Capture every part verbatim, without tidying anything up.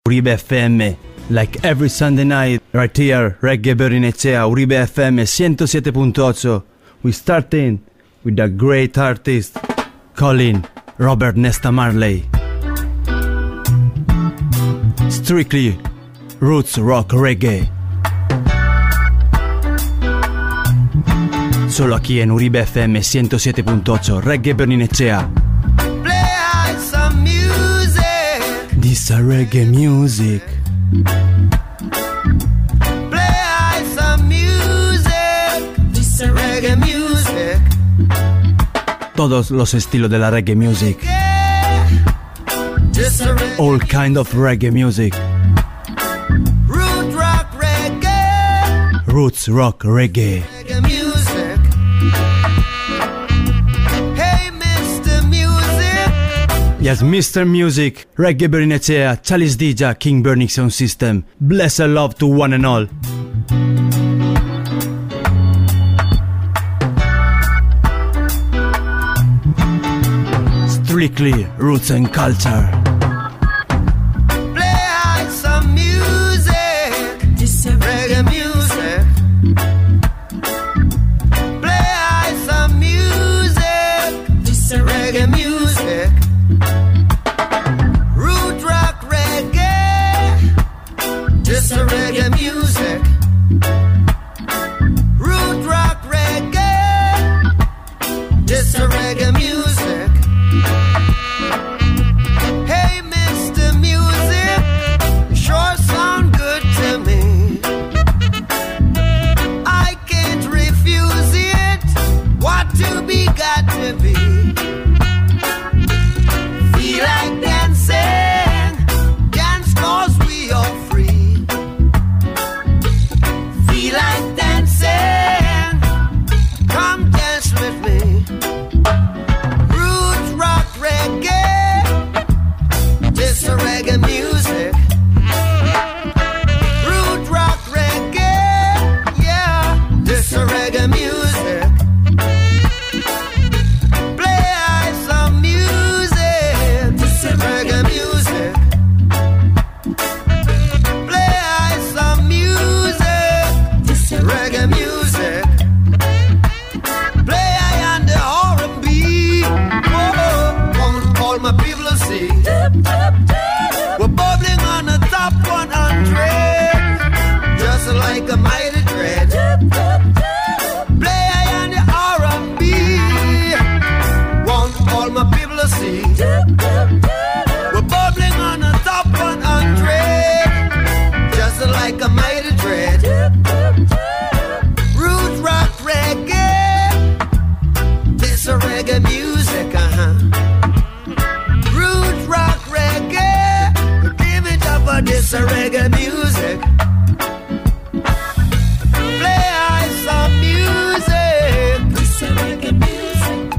Uribe F M, like every Sunday night, right here, Reggae Berrinechea, Uribe F M ciento siete punto ocho. We starting with the great artist, Colin Robert Nesta Marley. Strictly Roots Rock Reggae. Solo aquí en Uribe F M ciento siete punto ocho, Reggae Berrinechea. This a reggae music. Play some music. This a reggae music. Todos los estilos de la reggae music. All kind of reggae music. Root rock reggae. Roots rock reggae. Reggae music. Hey Mister Music. Yes, Mister Music, Reggae Berrinechea, Chalice D J, King Burning Sound System. Bless and love to one and all. Strictly Roots and Culture. Play some music. This a reggae music. Play some music. This a reggae music. Root rock reggae. This a reggae music. Root rock reggae. This a reggae music. Hey Mister Music, sure sound good to me. I can't refuse it. What to be got to be. Feel like dancing, dance 'cause we are free. Feel like dancing, come dance with me. Roots rock reggae, this a reggae music. Root rock reggae, yeah, this a reggae music. Play some music, this a reggae music. Play some music, this a reggae music. Play on the R and B, oh, want all my people to see. We're bubbling on the top one hundred, just like a mighty dread. Play on the R and B, want all my people to see. We're bubbling on the top one hundred, just like a mighty dread. Root rock reggae, this a reggae music, uh-huh. Root rock reggae, give it up for this a reggae music. Play some music, this a reggae music.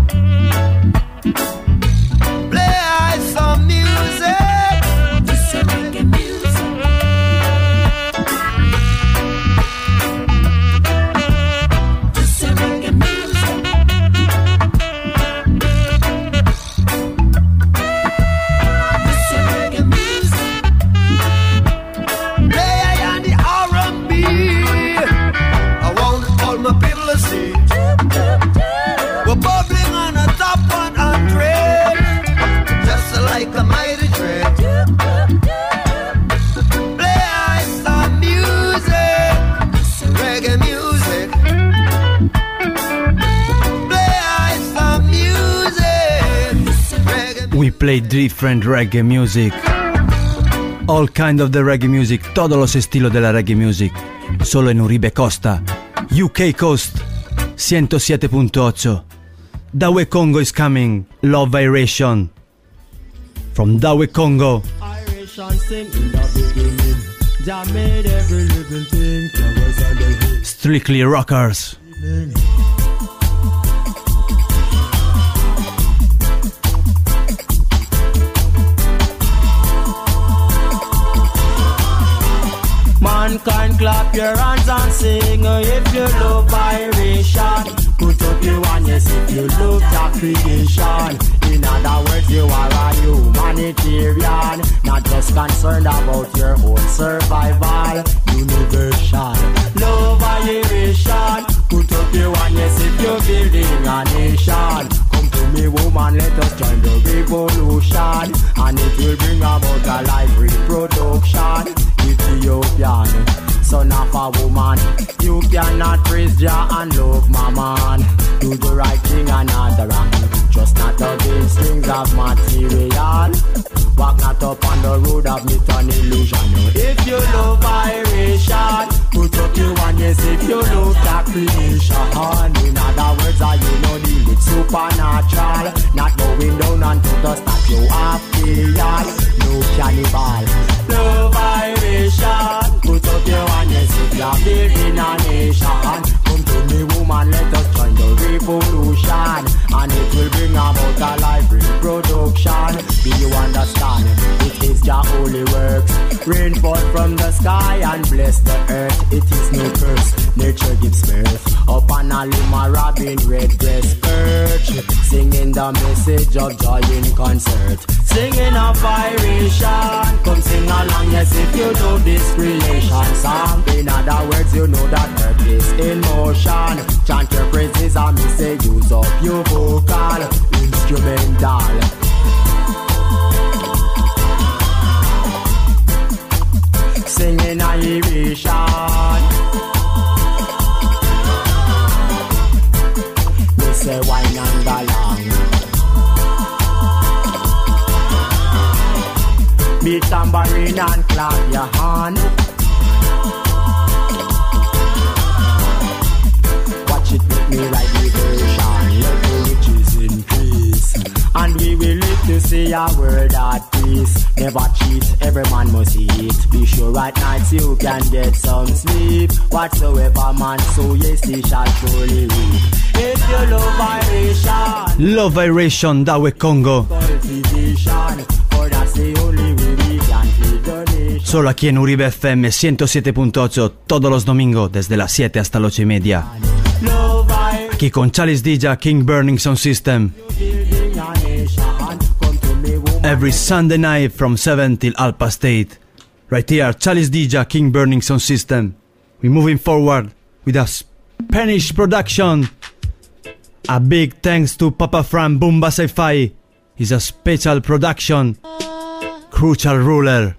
Play some music, this a reggae music. This a reggae music. This a reggae music. Play on the R and B. I want all my people to see. We're bubbling on the top one hundred, just like a mighty dread. Play some music, reggae music. Play some music, reggae. We play different reggae music. All kind of the reggae music, todos los estilos de la reggae music. Solo en Uribe Costa, U K Coast, ciento siete punto ocho. Dawe Congo is coming, Love Iration. From Dawe Congo. Iration sing in the beginning. Jah made every living thing. Flowers on the hill. Strictly Rockers. Man Mankind, clap your hands and sing. If you love vibration, put up your hands if you love the creation. In other words, you are a humanitarian, not just concerned about your own survival. Universal love vibration. Put up your hands if you're building a nation. Come to me, woman, let us join the revolution, and it will bring about a life reproduction. Ethiopian, son of a woman, you cannot praise Jah and love my man. Do the right thing and not the wrong, just not the big strings of material. Walk not up on the road of myth and illusion. If you love vibration, put up your one, yes, if you love that creation. In other words, are you know deal with supernatural, not going down onto the statue of chaos. No cannibal, love vibration. Put up your one, yes, if you're building a nation. Come to me, woman, let us join the revolution, and it will bring about a life reproduction. Do you understand? It is Jah holy works. Rain fall from the sky and bless the earth. It is no curse, nature gives birth. Upon a limb a robin red-breast perch, singing the message of joy in concert. Singing a vibration, come sing along, yes, if you do this creation song. In other words, you know that earth is in motion. Chant your praises and me say use up your vocal instrumental. Singing a Irishan. Me say wine and galang. Beat tambourine and clap your hand. Watch it with me right diversion. Let the riches increase, and we will live to see a world at peace. Never cheat, every man must eat. Be sure at night you can get some sleep. Whatsoever man so yes he shall surely reap. If you love vibration, Love Vibration da We Congo. cultivation, for that's the only way we can feed the nation. Solo aquí en Uribe F M ciento siete punto ocho todos los domingos desde las siete hasta las ocho y media. Love vibration, Aquí con Chalice D J, King Burning Sound System. building a nation. Come to me, woman. Every Sunday night from seven till half past eight. Right here, Chalice D J, King Burning Sound System. We're moving forward with a Spanish production. A big thanks to Papa Fran Boomba Sci-Fi. It's a special production. Crucial Ruler.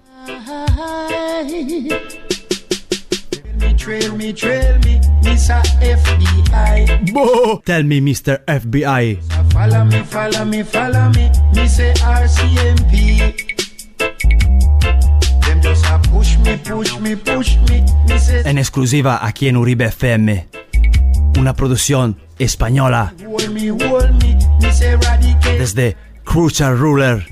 Trail me, trail me, Mister F B I. Bo! Tell me, Mister F B I. Follow me, follow me, follow me, me say R C M P. Them just a push me, push me, push me, me say En exclusiva aquí en Uribe F M. Una producción española hold me, hold me, me say eradicate. desde Crucial Ruler.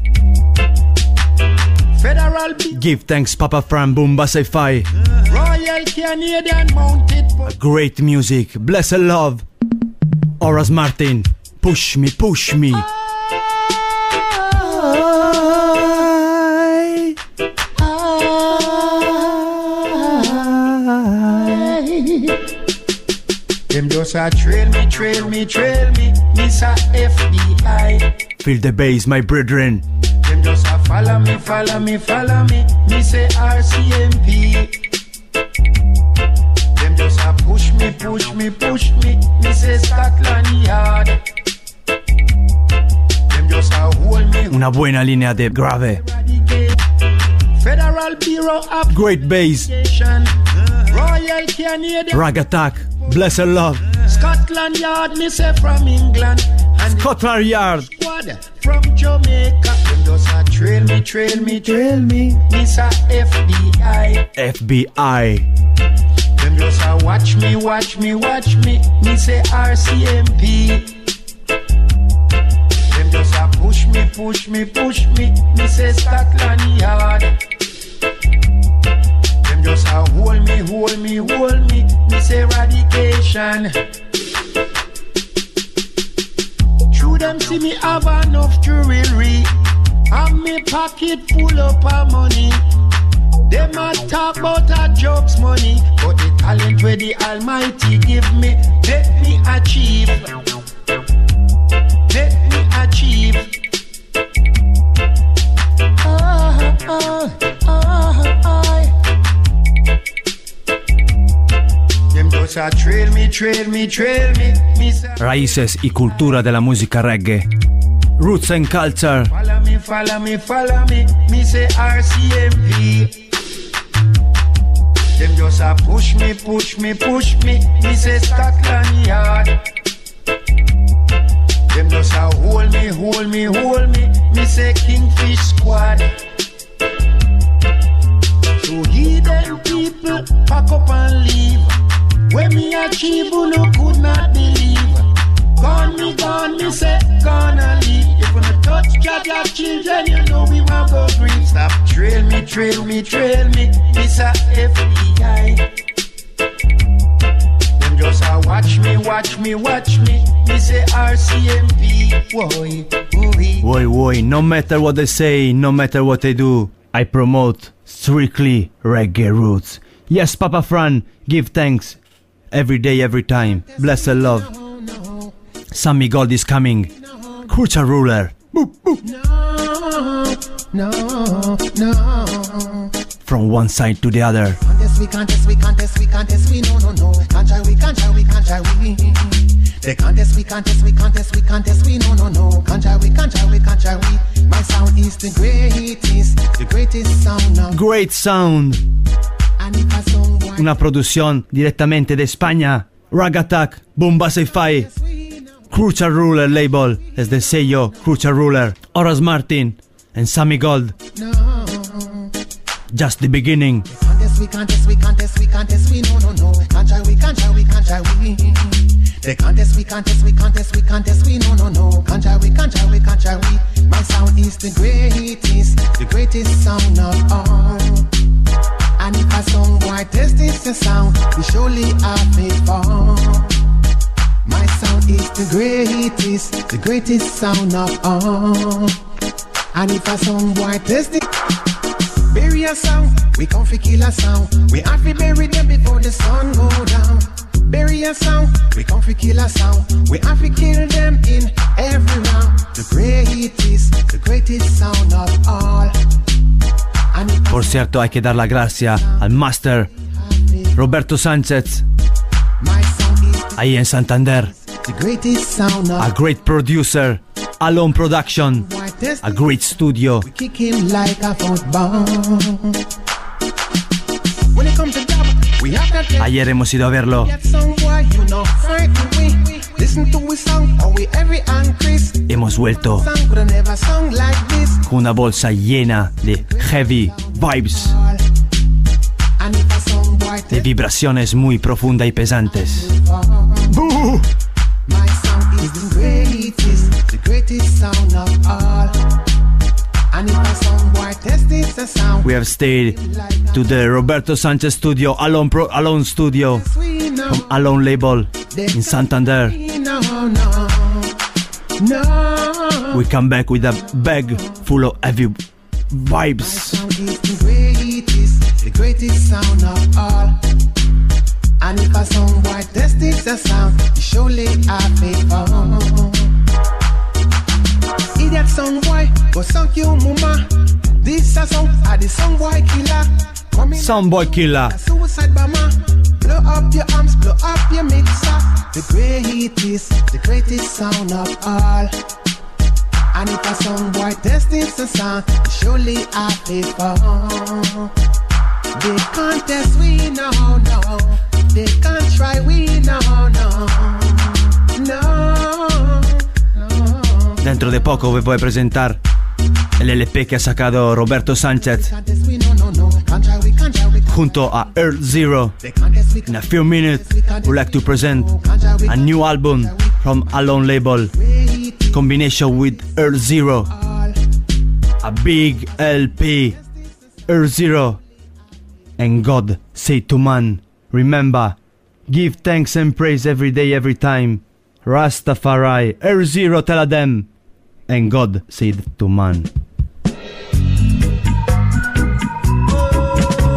Federal B, Give thanks Papa Fran Boomba Sci-Fi. Royal Canadian Mounted Police. Great music, blessed love. Horace Martin, push me, push me. Them just a trail me, trail me, trail me, Mister F B I. Feel the bass, my brethren. Them just a follow me, follow me, follow me, me say R C M P. Them just a push me, push me, push me, me say Scotland Yard. Them just a hold me, Una buena línea de grave. eradicate. Federal Bureau of Great bass. Education, Royal Canadian Rag Attack, blessed love. Scotland Yard, me say from England, and the Scotland Yard. squad from Jamaica. Them just a trail me, trail me, trail me, Mister F B I. F B I. Them just a watch me, watch me, watch me, me say R C M P. Them just a push me, push me, push me, me say Scotland Yard. Them just a hold me, hold me, hold me, me say eradication. True them see me have enough jewelry, and me pocket full up of money. Them a talk about a jobs money, but the talent where the Almighty give me, let me achieve. Let me achieve. Ah, ah, ah, ah. Them just a trail me, trail me, trail me. me Raíces y cultura de la música reggae. Roots and culture. Follow me, follow me, follow me. Me say R C M P. Them just a push me, push me, push me. Me say Scotland Yard. Them just a hold me, hold me, hold me. Me say Kingfish Squad. So he them people pack up and leave. When me achieve, you no could not believe. Gone me, gone me, say gonna leave. If you no touch Jaja children, you know we want go green. Stop trail me, trail me, trail me. This a F B I. Them just a watch me, watch me, watch me. Me say R C M P. Woy, woy. Woy, woy, no matter what they say, no matter what they do, I promote strictly reggae roots. Yes, Papa Fran, give thanks. Every day, every time. Bless and love. Sammy Gold is coming. Culture ruler. Boop, boop. No, no, no. From one side to the other. Contest, we contest, we contest, we contest, we no, no, no. Can't try, we can't try, we can't try, we. The contest, we contest, we contest, we contest, we no, no, no. Can't try, we can't try, we can't try, we. My sound is the greatest, the greatest sound now. Great sound. Una produzione direttamente da Spagna. Rag Attack, Boomba Sci-Fi. Culture Ruler label, desde el sello Culture Ruler. Horace Martin and Sammy Gold. Just the beginning. We contest, we contest, we contest, we no, no, no. Can't try, we can't try, we can't try, we. The contest, we contest, we contest, we contest, we no, no, no. Can't try, we can't try, we can't try, we. My sound is the greatest, the greatest sound of all. And if a song boy test this the sound, we surely have it fall. My sound is the greatest, the greatest sound of all. And if a song boy test it, bury a sound, we come fi kill a sound. We have to bury them before the sun go down. Bury a sound, we come fi kill a sound. We have to kill them in every round. The greatest, the greatest sound of all. Por cierto, hay que dar la gracia al Master Roberto Sánchez ahí en Santander, a great producer, Alone Production, a great studio. Ayer hemos ido a verlo. Hemos vuelto con una bolsa llena de heavy vibes, de vibraciones muy profundas y pesantes. ¡Boo! We have stayed to the Roberto Sanchez studio, Alone, Pro, Alone studio, from Alone label in Santander. We come back with a bag full of heavy vibes. The greatest sound of all. And if a song boy test this a sound, surely I favor. Idiot song boy, go song you mama. This a song, a the song boy killer. Song boy killer. Suicide bomber. Blow up your arms, blow up your mixer. The greatest, the greatest sound of all. And if a song boy test this a sound, surely I favor. They can't test, we no, no. They can't try, we no, no. No, no. Dentro de poco vi voy a presentar el L P que ha sacado Roberto Sánchez junto a Earth Zero. In a few minutes we'd like to present a new album from Alone label, combination with Earth Zero, a big L P. Earth Zero and God say to man, remember, give thanks and praise every day, every time. Rastafari, Earth Zero tell them, and God said to man.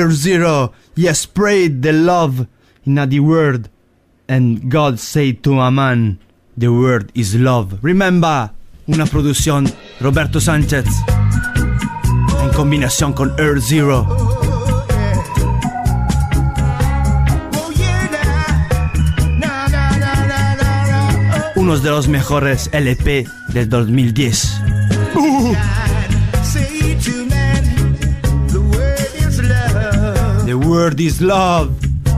Earth Zero, he has spread the love in the world, and God said to a man, the word is love. Remember, una producción Roberto Sánchez en combinación con Earth Zero. Uno de los mejores L P del dos mil diez. Uh. The word is love.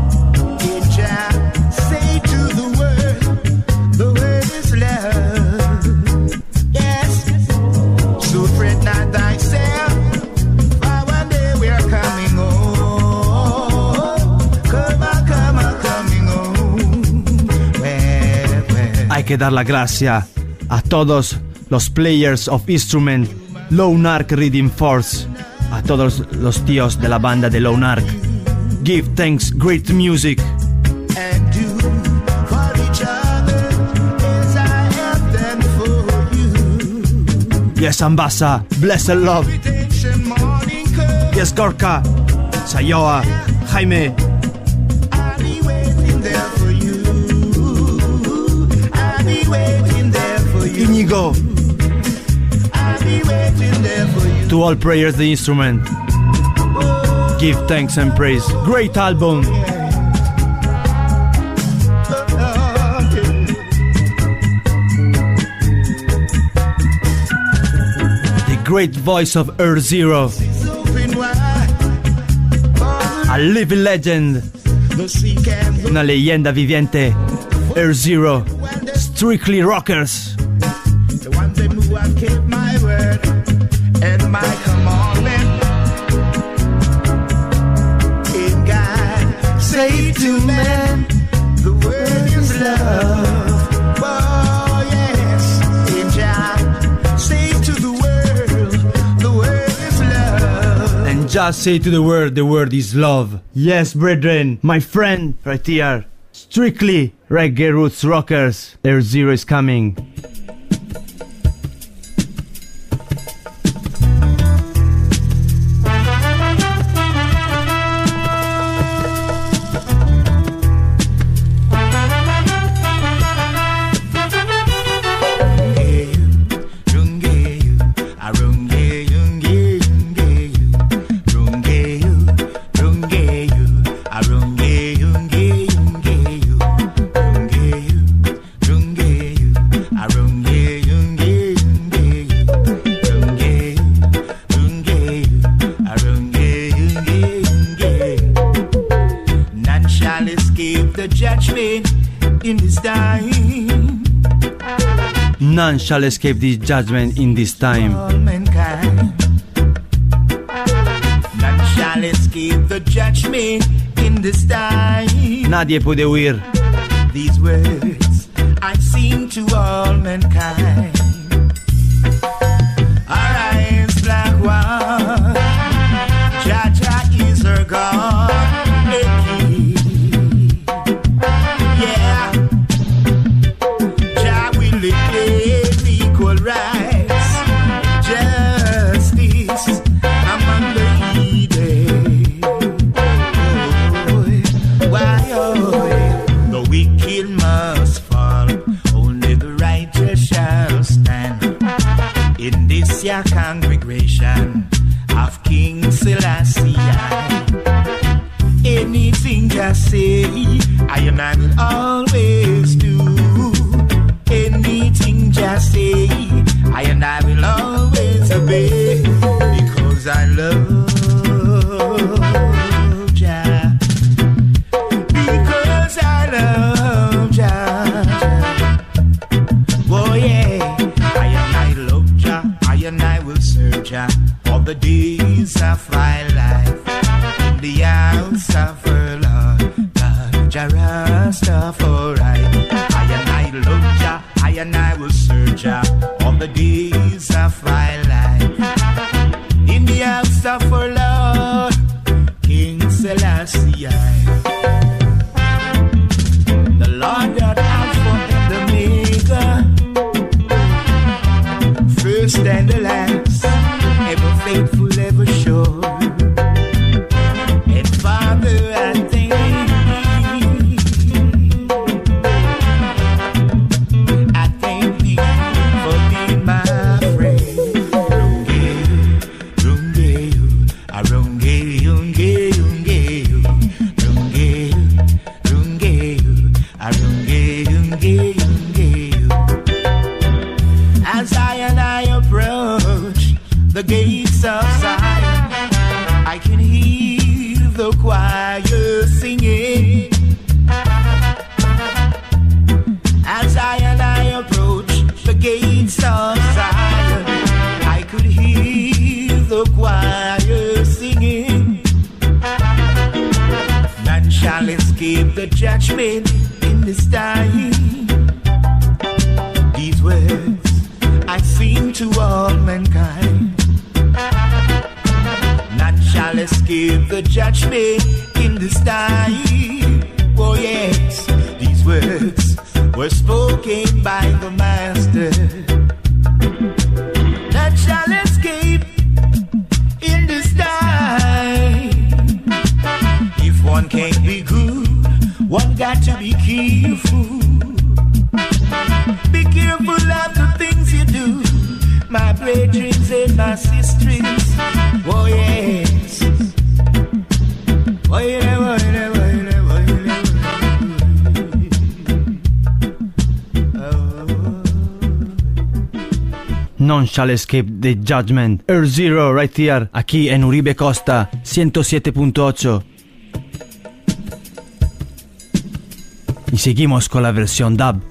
Hay que dar la gracia a todos los players of instrument Lone Ark Reading Force, a todos los tíos de la banda de Lone Ark. Give thanks, great music. And do for each other as I have done for you. Yes, Ambassa, blessed love. Yes, Gorka, Sayoa, Jaime. I'll be waiting there for you. I'll be waiting there for you. Inigo. I'll be waiting there for you. To all prayers the instrument. Give thanks and praise. Great album. The great voice of Earth Zero. A living legend. Una leyenda viviente. Earth Zero. Strictly Rockers. The one them who have kept my word and my commandment. In God, say to man, the word is love. Oh yes, in God, say to the world, the word is love. And just say to the world, the word is love. Yes, brethren, my friend, right here. Strictly Reggae Roots Rockers. Earth Zero is coming. None shall escape this judgment in this time. All mankind. None shall escape the judgment in this time. Nadie puede huir. These words I sing to all mankind. Arise, black one. Jah Jah is her God. Yeah. Jah will live equal rights, justice among the heathen. Oh, why, oh, the wicked must fall, only the righteous shall stand. In this year congregation of King Selassie, anything just say, I and I will always do. Anything just say, I and I will always obey, because I love Jah, because I love Jah. Oh yeah, I and I love Jah, I and I will serve Jah all the days of my life, in the house of her Lord, God, Jah Rastafari. I and I love Jah, I and I will serve Jah all the days of my life, in the house of our Lord, King Selassie. The Lord God Alpha and Omega, first and the last, ever faithful, ever sure. And gave the judgment in this time. These words I sing to all mankind. None shall escape the judgment in this time. Oh yes, these words were spoken by the Master. None shall escape in this time. If one can't be good, one got to be careful. Be careful of the things you do, my brethren and my sisters. Oh yes. Oh yeah, oh yeah, oh yeah, oh yeah. Non shall escape the judgment. Earth Zero right here, aquí en Uribe Costa ciento siete punto ocho. Y seguimos con la versión dub.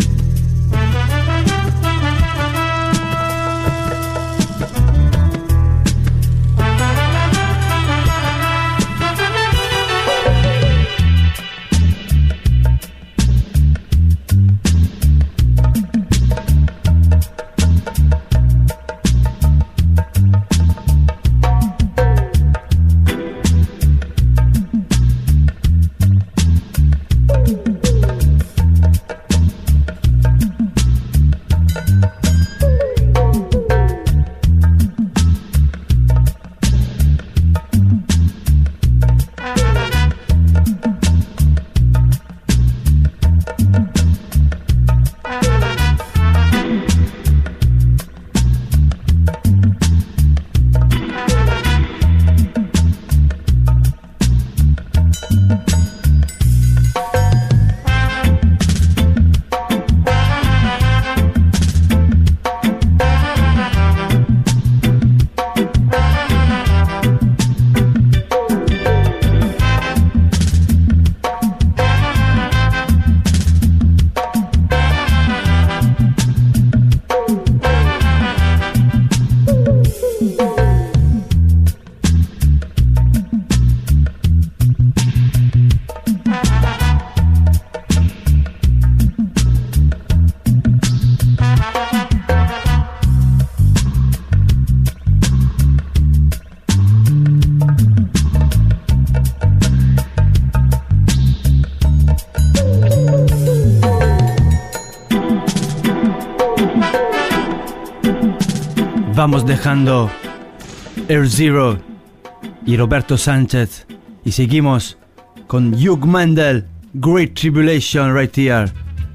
Vamos dejando Earth Zero y Roberto Sánchez y seguimos con Hugh Mandel, Great Tribulation right here.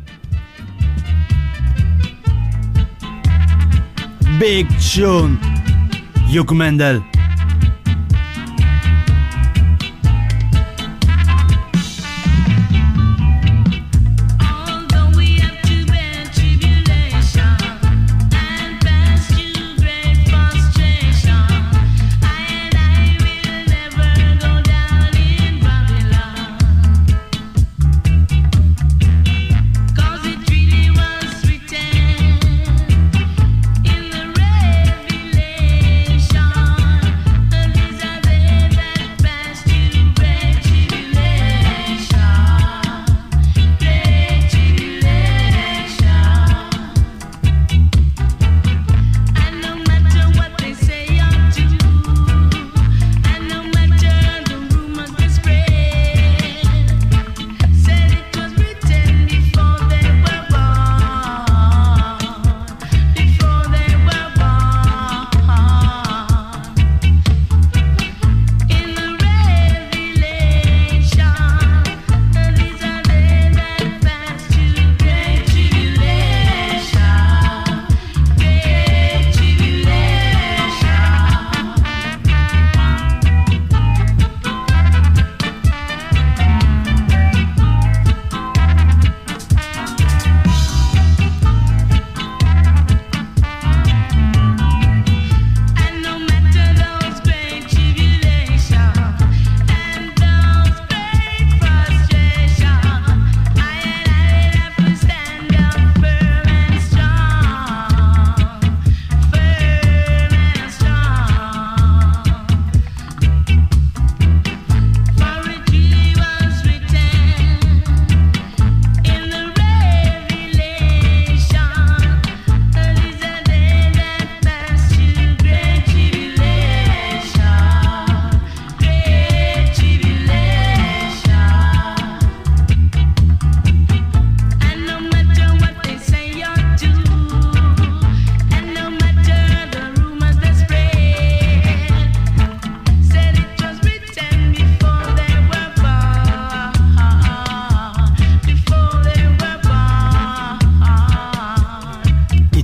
Big tune, Hugh Mandel. Revelation.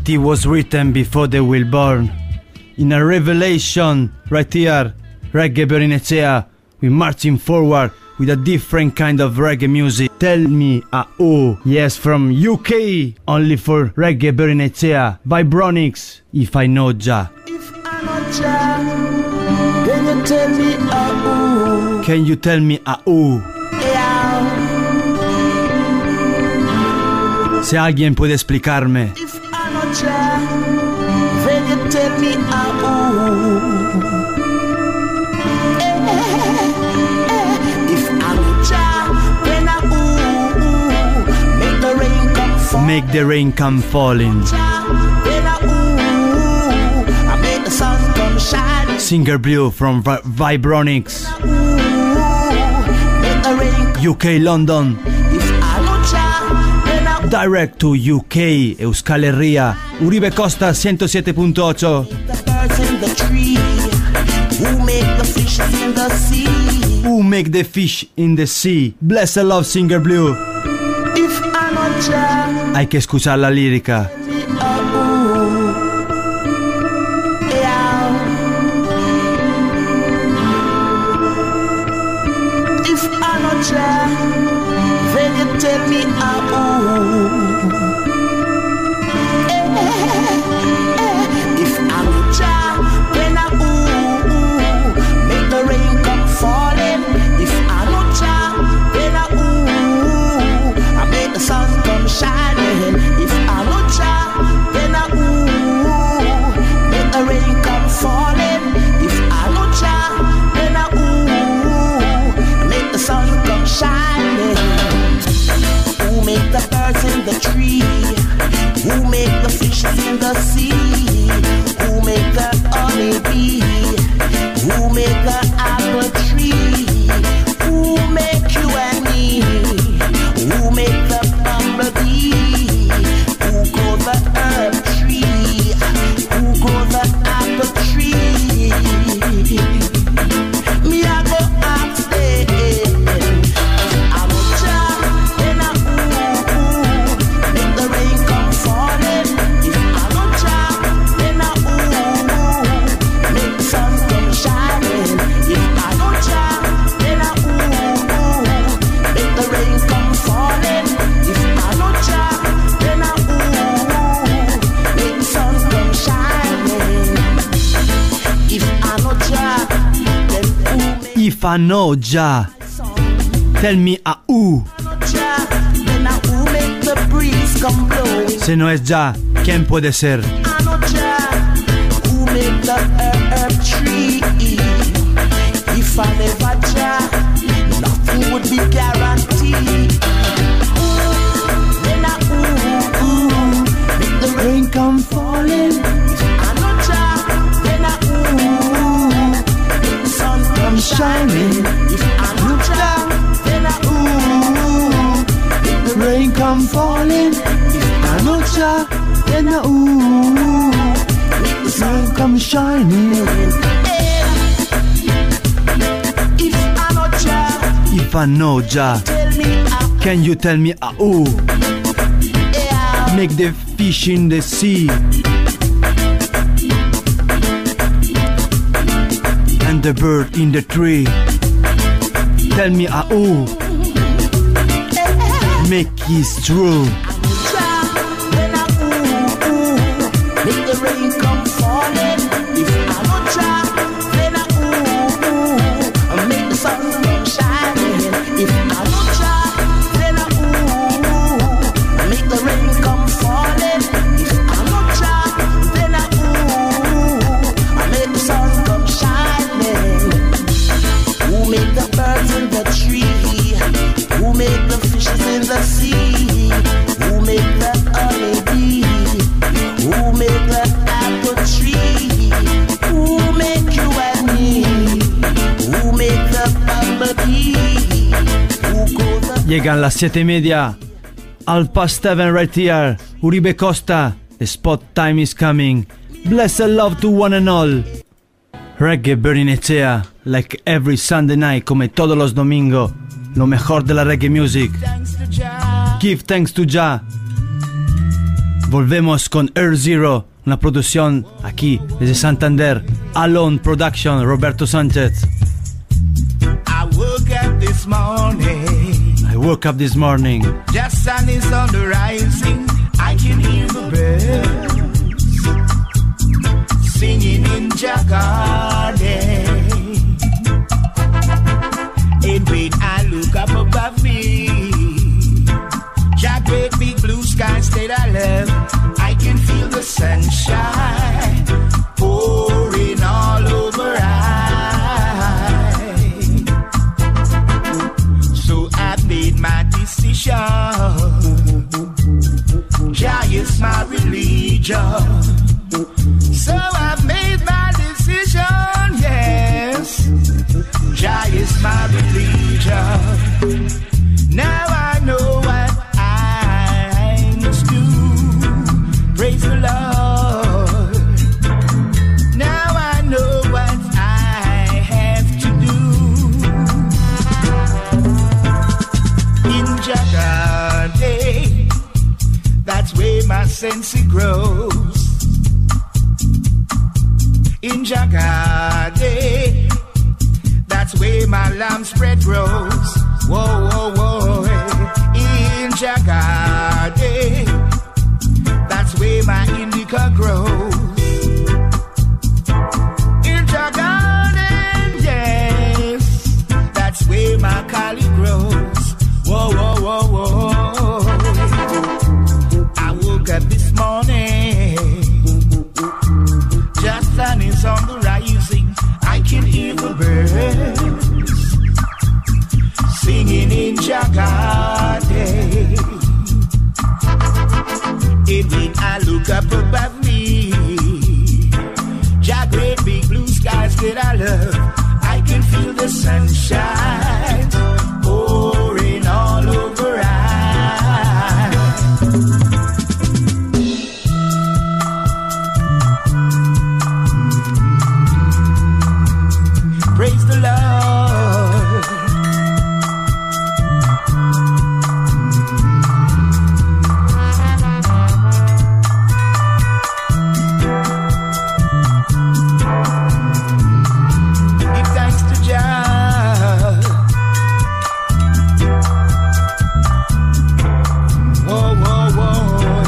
Humanity was written before they were born. In a revelation, right here, Reggae Berinecea, we're marching forward with a different kind of reggae music. Tell me a oh, yes, from U K, only for Reggae Berinecea, Vibronics, If I Know Jah. If I know Jah, can you tell me a oh? Can you tell me a oh? Yeah. Se alguien puede explicarme. If I know Jah, can you tell me a oh? Make the rain come falling. Singer Blue from Vi- Vibronics, U K, London. Direct to U K, Euskal Herria, Uribe Costa ciento siete punto ocho. Who make the fish in the sea? Bless the love, Singer Blue. Hay que escuchar la lírica. If I know Jah, then you tell me if I know Jah, then I ooh, make the rain come falling. If I know Jah, then I ooh, I make the sun come shining. If I know Jah, then I ooh, make the rain come falling. If I know Jah, then I ooh, make the sun come shining. Who make the birds in the tree? Who make the fishes in the sea? Who make the honey bee? Who make the apple tree? Who make you and me? Who make the bumblebee? Who grow the herb tree? Who grow the apple tree? Me I go ask them. I know Jah, then I ooh, ooh, make the rain come falling. If I know Jah, then I ooh, ooh, make the sun come shining. If I know Jah, then I ooh, ooh, make the rain come falling. If I know Jah, then I ooh, ooh, make the sun come shining. If I know Jah, then ooh, make If I know Jah, tell me a who. Jah, then I ooh, make the breeze come blowing. Si no es Jah, ¿quién puede ser? I know Jah, who make the herb tree. If I never Jah, nothing would be guaranteed. Ooh, then I ooh, ooh, make the rain come falling. If I know Jah, then I ooh, make the sun come shining. If I know Jah, then I ooh, make the rain come falling. If I know Jah, then I ooh, make the sun come shining. If I know Jah, If I know Jah, tell me I can you tell me a who? yeah. Make the fish in the sea and the bird in the tree. Tell me a who? Make it true. Jah, then I ooh, ooh, make the rain come falling. If I know Jah, then I ooh, ooh, make the sun come shining. If I know Jah, then I ooh, ooh, make the rain come falling. If I know Jah, then I ooh, make the sun come shining. Who make the birds in the tree? Who make the fishes in the sea? Who make the honey bee? Who make the apple tree? Who make you and me? Who make the bumblebee? Who grow the Llegan las siete y media. Al past seven right here. Uribe Costa. The spot time is coming. Blessed love to one and all. Reggae Berinecea. Like every Sunday night, come todos los domingos. Lo mejor de la reggae music. Give thanks to Jah. Volvemos con Air Zero, una producción aquí desde Santander. Alone Production, Roberto Sanchez. I woke up this morning. I woke up this morning. Just sun is on the rising. I can hear the birds singing in Jah garden. And when I look up above me, Jah great big blue skies that I love, I can feel the sunshine pouring all over I. So I made my decision. Jah is my religion. So I've made my decision, yes. Jah is my religion. Now I know what I must do. Praise the Lord. Now I know what I have to do. In Jah garden, that's where my sense grows. In Jah garden, that's where my lamb spread grows. Whoa, whoa, whoa. In Jah garden, that's where my indica grows. In Jah garden, yes, that's where my collie grows. Whoa, whoa, whoa, whoa. I woke up this morning, just sun is on the rising. I can hear the birds singing in Jah garden. And when I look up above me, Jah great big blue skies that I love, I can feel the sunshine pouring all over I. Praise the Lord. Give thanks to Jah. Whoa, whoa, whoa.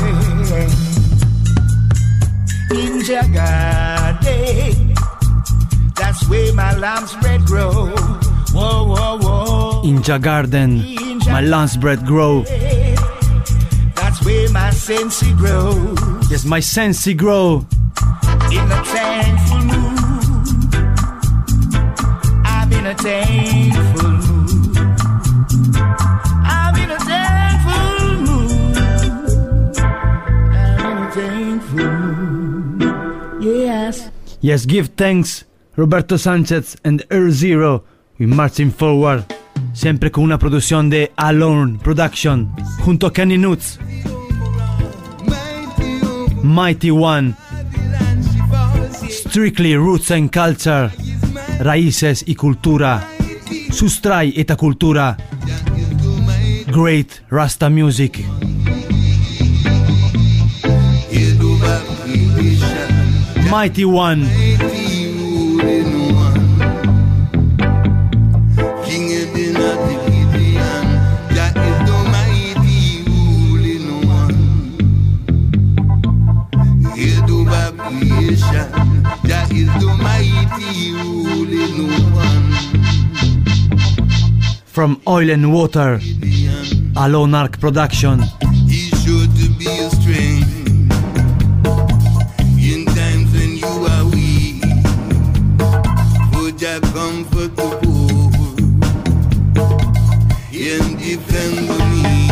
In Jah garden, that's where my lamb's bread grow. Whoa, whoa, whoa. In Jah garden, my lamb's bread grow. That's where my sensei grows. Yes, my sensei grow. In a thankful mood, I'm in a thankful mood. I'm in a thankful mood. I'm in a thankful mood. Yes. Yes, give thanks, Roberto Sanchez and Air Zero. We marching forward. Sempre con una producción de Alone Production, junto a Kenny Nuts. Mighty One. Strictly Roots and Culture. Raíces y cultura. Sustrai eta cultura. Great Rasta music. Mighty One. Jah is the mighty ruling one. From Oil and Water, Alone Arc Production. He sure to be a strength in times when you are weak. For Jah comfort the poor and defend the meek.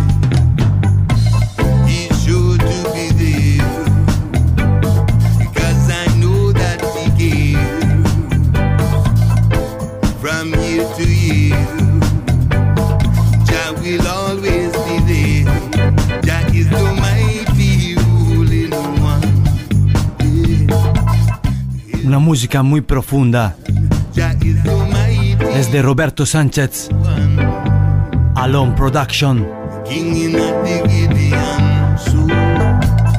He sure to be there. From year to year, Jah will always be there. Jah is the mighty ruling one. Yeah. Una música muy profunda. Jah is the mighty Desde Roberto Sanchez. one. Alone Production. King in a Gideon, so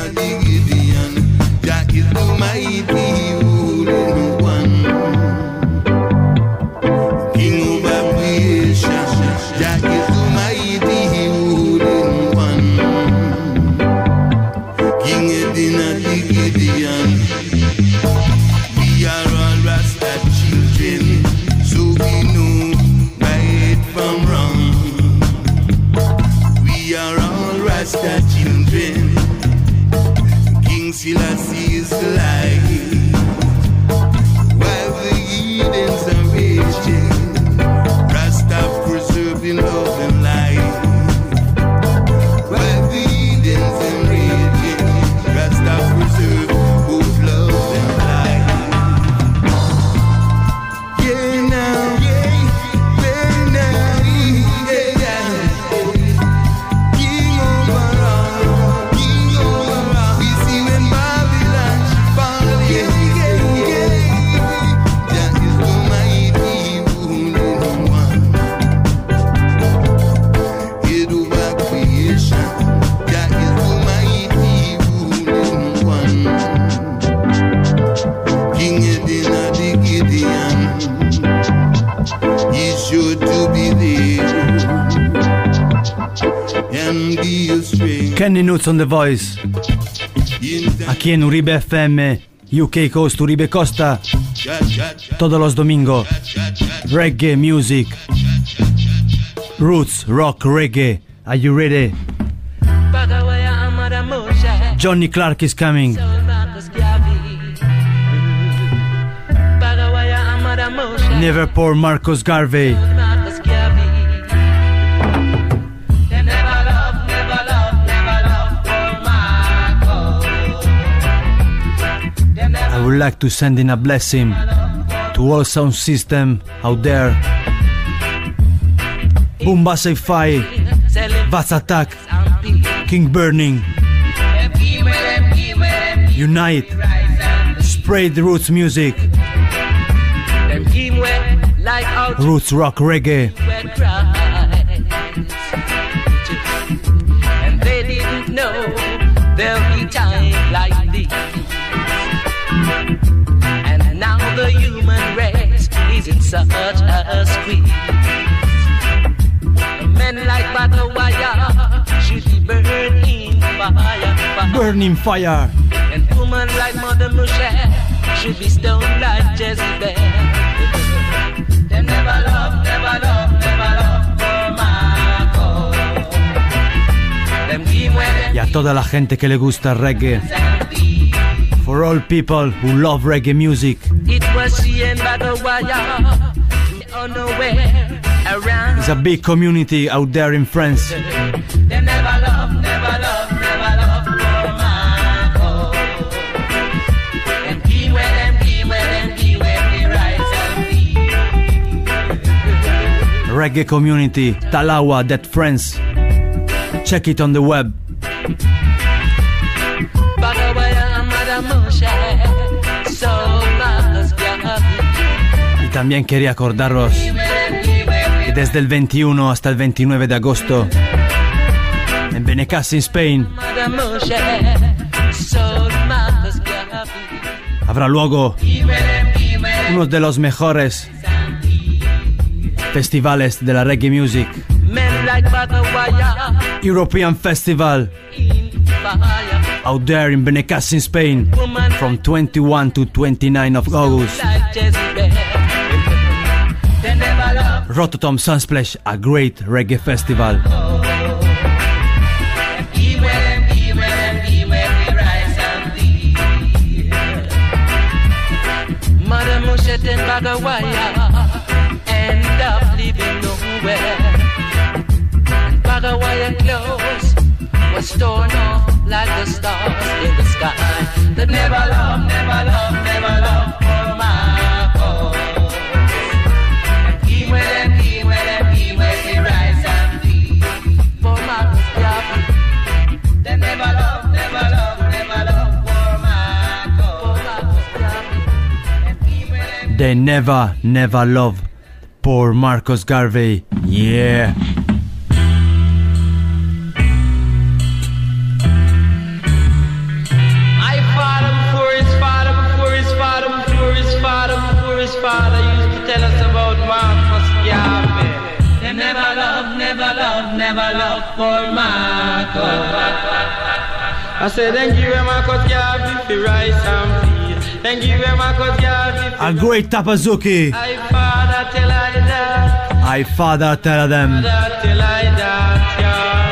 the Gideon. Jah is the mighty ruling one. King over creation. Jah is the mighty ruling one. King Edina the Gideon. We are all Rasta children, so we know right from wrong. We are all Rasta children. King Selassie is the light. While the heathens are raging, Rasta preserving love and light. While the heathens are raging, Rasta preserve both love and light. Yeah now, yeah, yeah now, yeah, yeah. King over all, king over all. We see when Babylon fall, yeah, yeah, yeah. Jah is the mighty ruling one. Head over creation. Jah is the mighty ruling one. King Edina the Gideon. He's sure to be there and be a strength. Kenny Nuts on the Voice, aquí en Uribe F M, U K Coast, Uribe Costa, todos los domingos. Reggae music, roots, rock, reggae. Are you ready? Johnny Clark is coming. Never Poor Marcus Garvey. I would like to send in a blessing to all sound system out there. Boomba Fi, Vats Attack, King Burning. Unite, spread the roots music. Roots rock reggae. And they didn't know there'll be time like this. And now the human race is in such a squeeze. Men like Batawaya should be burned in fire, fire. Burning fire. And women like Mother Michelle should be stoned like Jezebel. They never love, never love, never love for Marco. Them give where them Y a toda la gente que le gusta reggae. For all people who love reggae music. it was she and Batawaya unaware around. It's a big community out there in France. They never love, never love, never love for Marco. And be where them, be where them, be where they rise and be. Reggae community, Talawa, that France. Check it on the web. Batawaya, Madame Moshe, so Marcus Garvey. Y también quería acordaros que desde el veintiuno hasta el veintinueve de agosto en Benicassim, Spain, Madame Moshe, so Marcus Garvey. habrá luego uno de los mejores festivales de la reggae music, Men like Batawaya European Festival, in fire. out there in Benicassim, Spain, from twenty-one to twenty-nine of August. Like Jezebel. They never love. Rototom Sunsplash, a great reggae festival. Be where them, be where them, be where they rise and be. Mother Moshe and Batawaya end up living nowhere. Batawaya clothes was torn off like the stars in the sky. They never love, never love, never love for Marco. And be where them, be where them, be where they rise and be. For Marcus Garvey. They never love, never love, never love for Marco. For Marcus Garvey. And be where them. They never, never love poor Marcus Garvey. Yeah. never love for Marcus. I said, thank you, Marcus Garvey, for rice and peas. Thank you, Marcus Garvey. A great Tapazuki. I father till I die. I father tell them. Father till I die, yeah.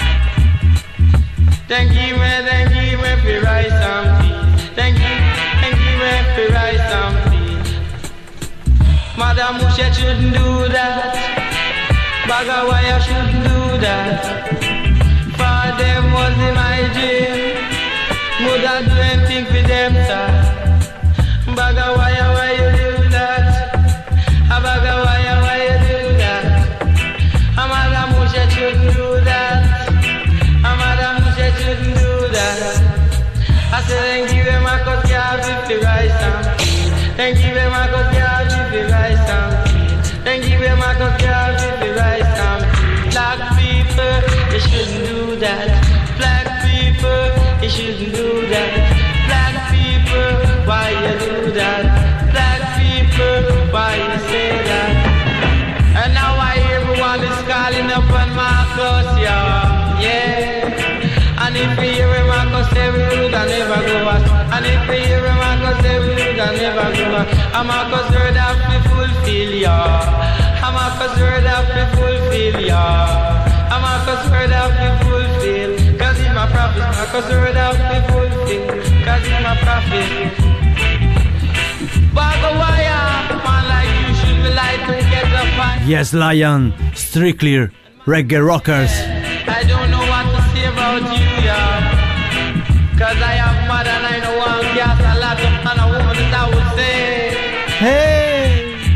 Thank you, man, thank you, man, for rice and peas. Thank you, thank you, man, for rice and peas. Madam Musha shouldn't do that. Bagawaya shouldn't do that. For them was in my dream. Would I do anything for them, sir? Bagawaya, why you do that? Bagawaya, why you do that? Madam Musha shouldn't do that. Madam Musha shouldn't do that. I said, thank you, Marcus Garvey, for rice and peas. Thank you, Marcus Garvey, for rice and peas. Thank you, Marcus Garvey, for rice and peas. Black people, you shouldn't do that. Black people, you shouldn't do that. Black people, why you do that? Black people, why you say that? And now I everyone is calling up on Marcus, yeah, yeah. And if you hear him, Marcus say we would and never go us. And if you hear him, Marcus say we would and never go us. And Marcus heard of me fulfill, yeah. And Marcus heard of me fulfill, yeah. And Marcus heard of me fulfill. Cause he's my prophet. Marcus heard of me fulfill. Cause he's my prophet. Bagawaya, man like you should be like to get the fight. Yes, Lion, strictly reggae rockers. I don't know what to say about you, yeah. Cause I have mother and I know one gas a lot of man and woman that I would say. Hey!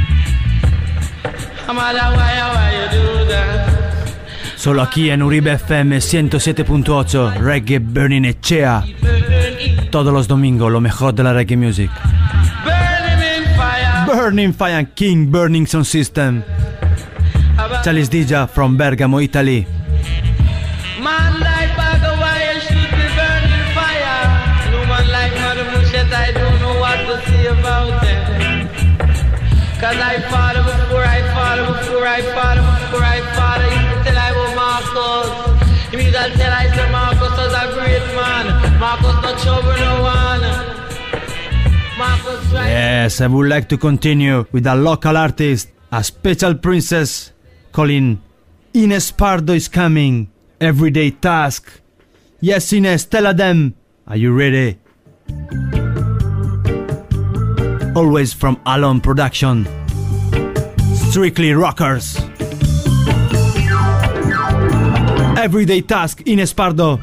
Mother, why, why you do that? Solo aquí en Uribe F M ciento siete punto ocho, Reggae Burning Echea. Todos los domingos, lo mejor de la reggae music. Burning in fire. Burning Fire, King Burning Sound System. Chalice D J from Bergamo, Italy. Man like Bagawaya should be burning fire. No man like Mother Mushet, I don't know what to say about them. Cause I fought him before I fought him before I fought him before I fought him. He tell I was Marcus. He means I tell I say Marcus was a great man. Marcus not trouble no one. Marcus right. Yes, I would like to continue with a local artist, a special princess calling Ines Pardo is coming. Everyday task. Yes, Ines, tell them. Are you ready? Always from Alon Production. Strictly rockers. Everyday task, Ines Pardo.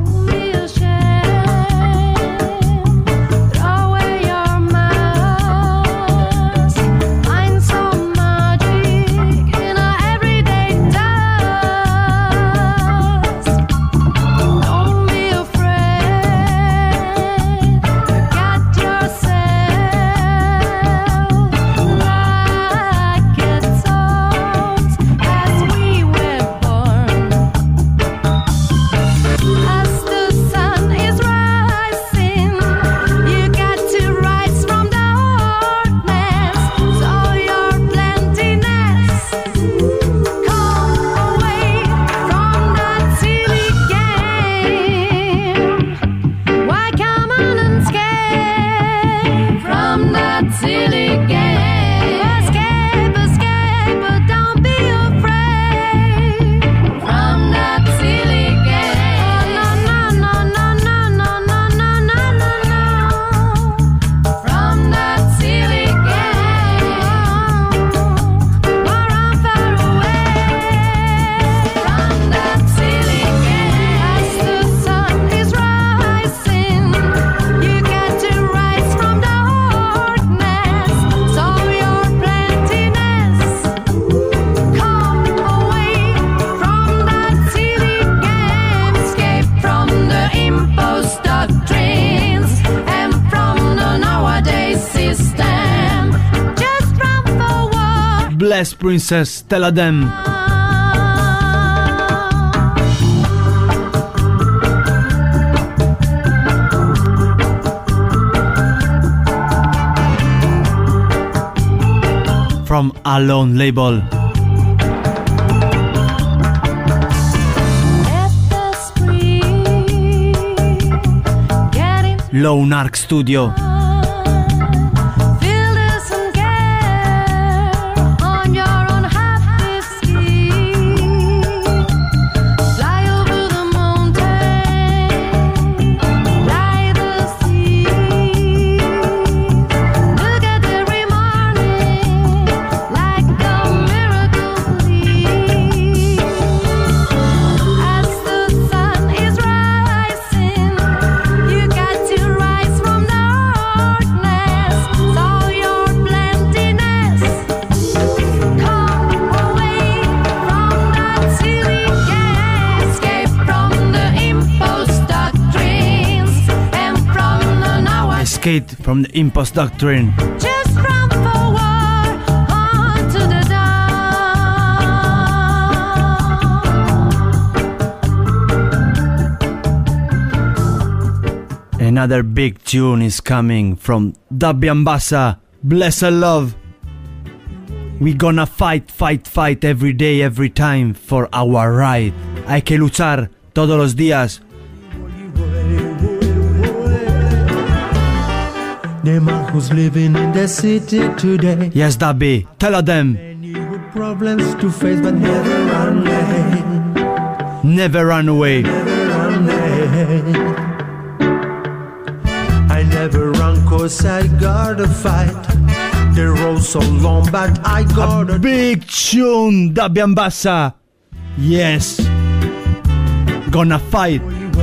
Bless Princess, tell them. From Alone label. Lone Ark Studio. Escape from the impulse doctrine. Just run forward onto the dawn. Another big tune is coming from Dabby Ambassa, Blessed Love. We gonna fight, fight, fight every day, every time for our right. Hay que luchar todos los días. The man who's living in the city today. Yes, Dabby, tell them. Many problems to face, but never run away. Never run away. Never run away. I never run cause I gotta fight. The road's so long, but I gotta. A big tune, Dabby Ambassa. Yes. Gonna fight.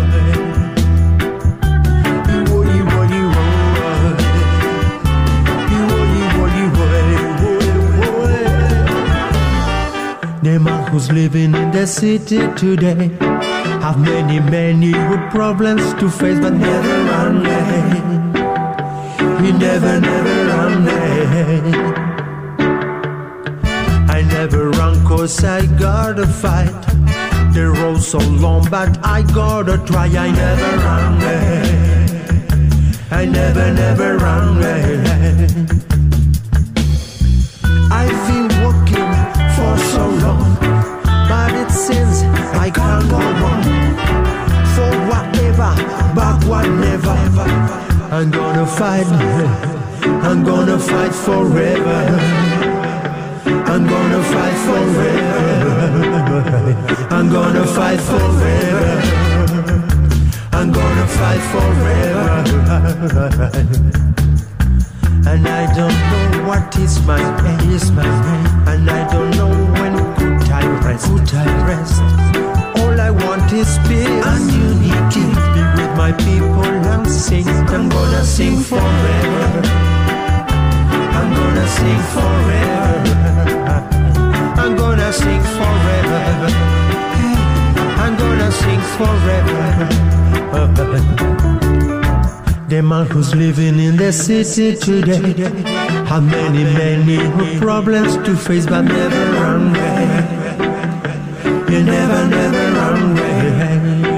The man who's living in the city today have many, many good problems to face, but never run away. He never, never run away. I never run cause I gotta fight. The road's so long, but I gotta try. I never run away. I never, never run away. I've been walking for so long, but it seems I can't go on. For whatever, backward never. I'm gonna fight, I'm gonna fight forever. I'm gonna fight forever. I'm gonna fight forever. I'm gonna fight forever. And I don't know what is my name, is my name. And I don't know when could I rest, could I rest. All I want is peace and unity. Be with my people and sing. I'm gonna sing forever. I'm gonna sing forever. I'm gonna sing forever. I'm gonna sing forever. The man who's living in the city today have many, many problems to face, but never run away. You never, never run away.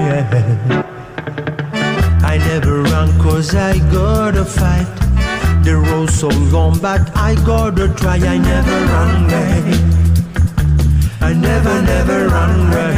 I never run cause I gotta fight. The road's so long, but I gotta try. I never run away. I never, never run away.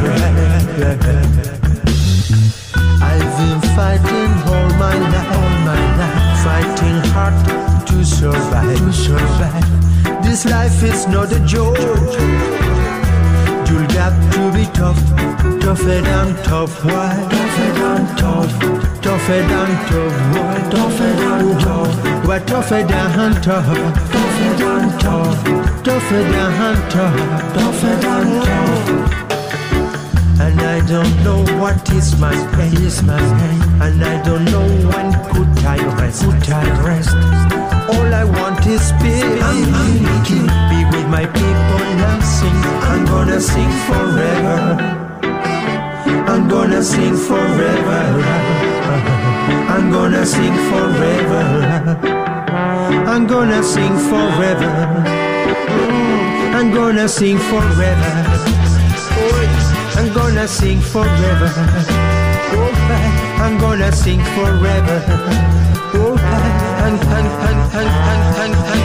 I've been fighting all my life, all my life, fighting hard to survive, to survive. This life is not a joke. You'll got to be tough, tougher than tough. Why? Tougher than tough, tougher than tough. Why? Tougher than tough. Why? Tougher than tough, tougher than tough, tougher than tough, tougher than tough. And I don't know what is my place, my name. And I don't know when could I rest, could I rest. All I want is peace and unity. Be with my people and sing. I'm gonna sing forever. I'm gonna sing forever. I'm gonna sing forever. I'm gonna sing forever. I'm gonna sing forever. I'm gonna sing forever. Oh, I'm gonna sing forever. Oh, and and and and and and and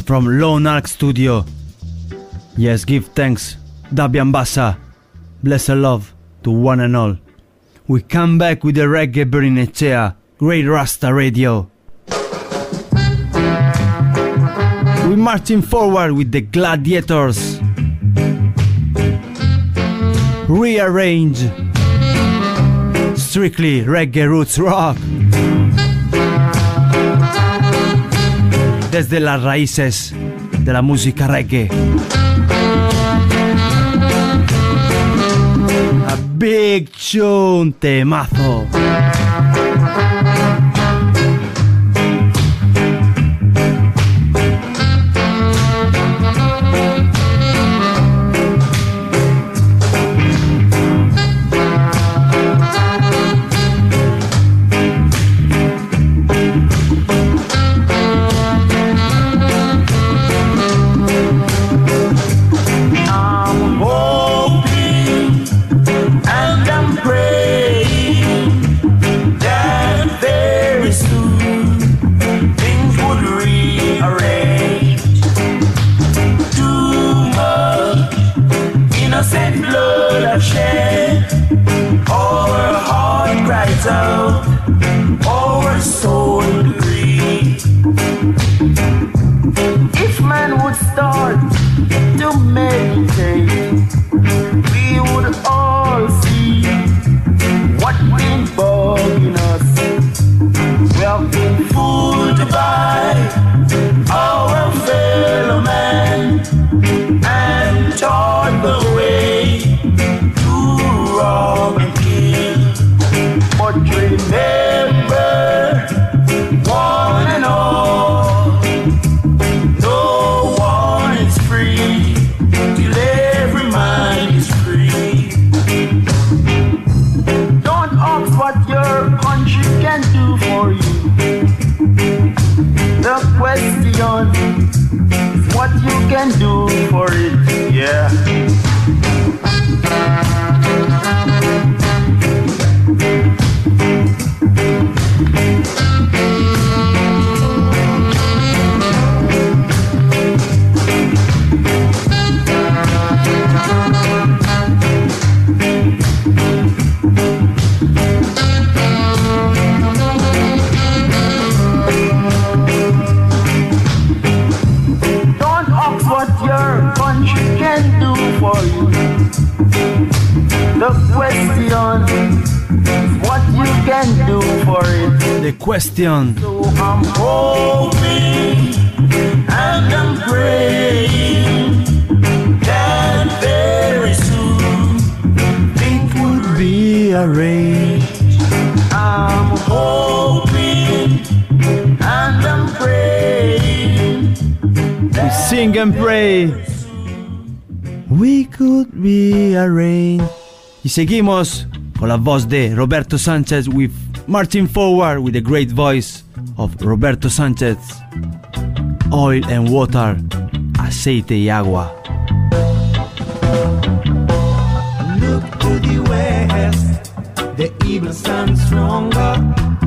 from Lone Ark Studio. Yes, give thanks, Dabian Bassa. Bless and love to one and all. We come back with the reggae Berinecea, Great Rasta Radio. We're marching forward with the Gladiators. Rearrange. Strictly reggae roots rock. Desde las raíces de la música reggae. A big tune, temazo. If man would start to meditate, we would all see what been bugging us. We have been fooled by our fellow man and taught the way to rob and kill. But remember, one and all, no one is free till every mind is free. Don't ask what your country can do for you. The question is what you can do for it, yeah. Your country can do for you. The question is what you can do for it. The question. So I'm hoping and I'm praying that very soon things will be arranged. I'm hoping and I'm praying. We sing and pray. We could be arranged. Y seguimos con la voz de Roberto Sanchez with Marching Forward with the great voice of Roberto Sanchez. Oil and water, aceite y agua. Look to the west, the evil stands stronger.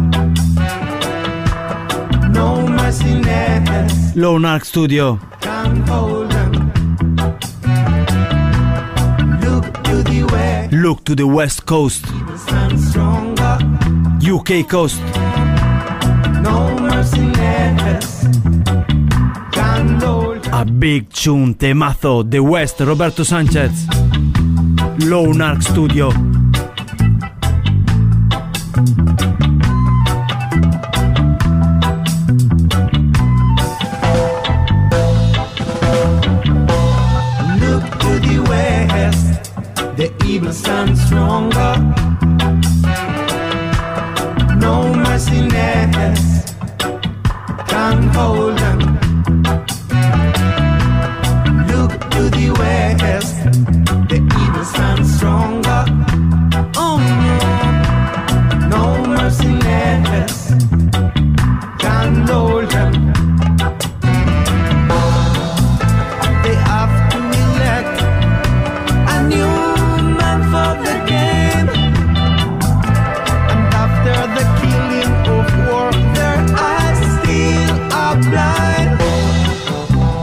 No merciness Lone Ark Studio. can hold them. Look to the west, Look to the West Coast, evil stands stronger. U K Coast. No merciness can hold them. A big tune, temazo, The West, Roberto Sanchez. Lone Ark Studio. The evil stands stronger. No merciness can hold them. Look to the west. The evil stands stronger. Oh no, no merciness can hold them. They have to elect a new for the game, and after the killing of war, their eyes still are blind.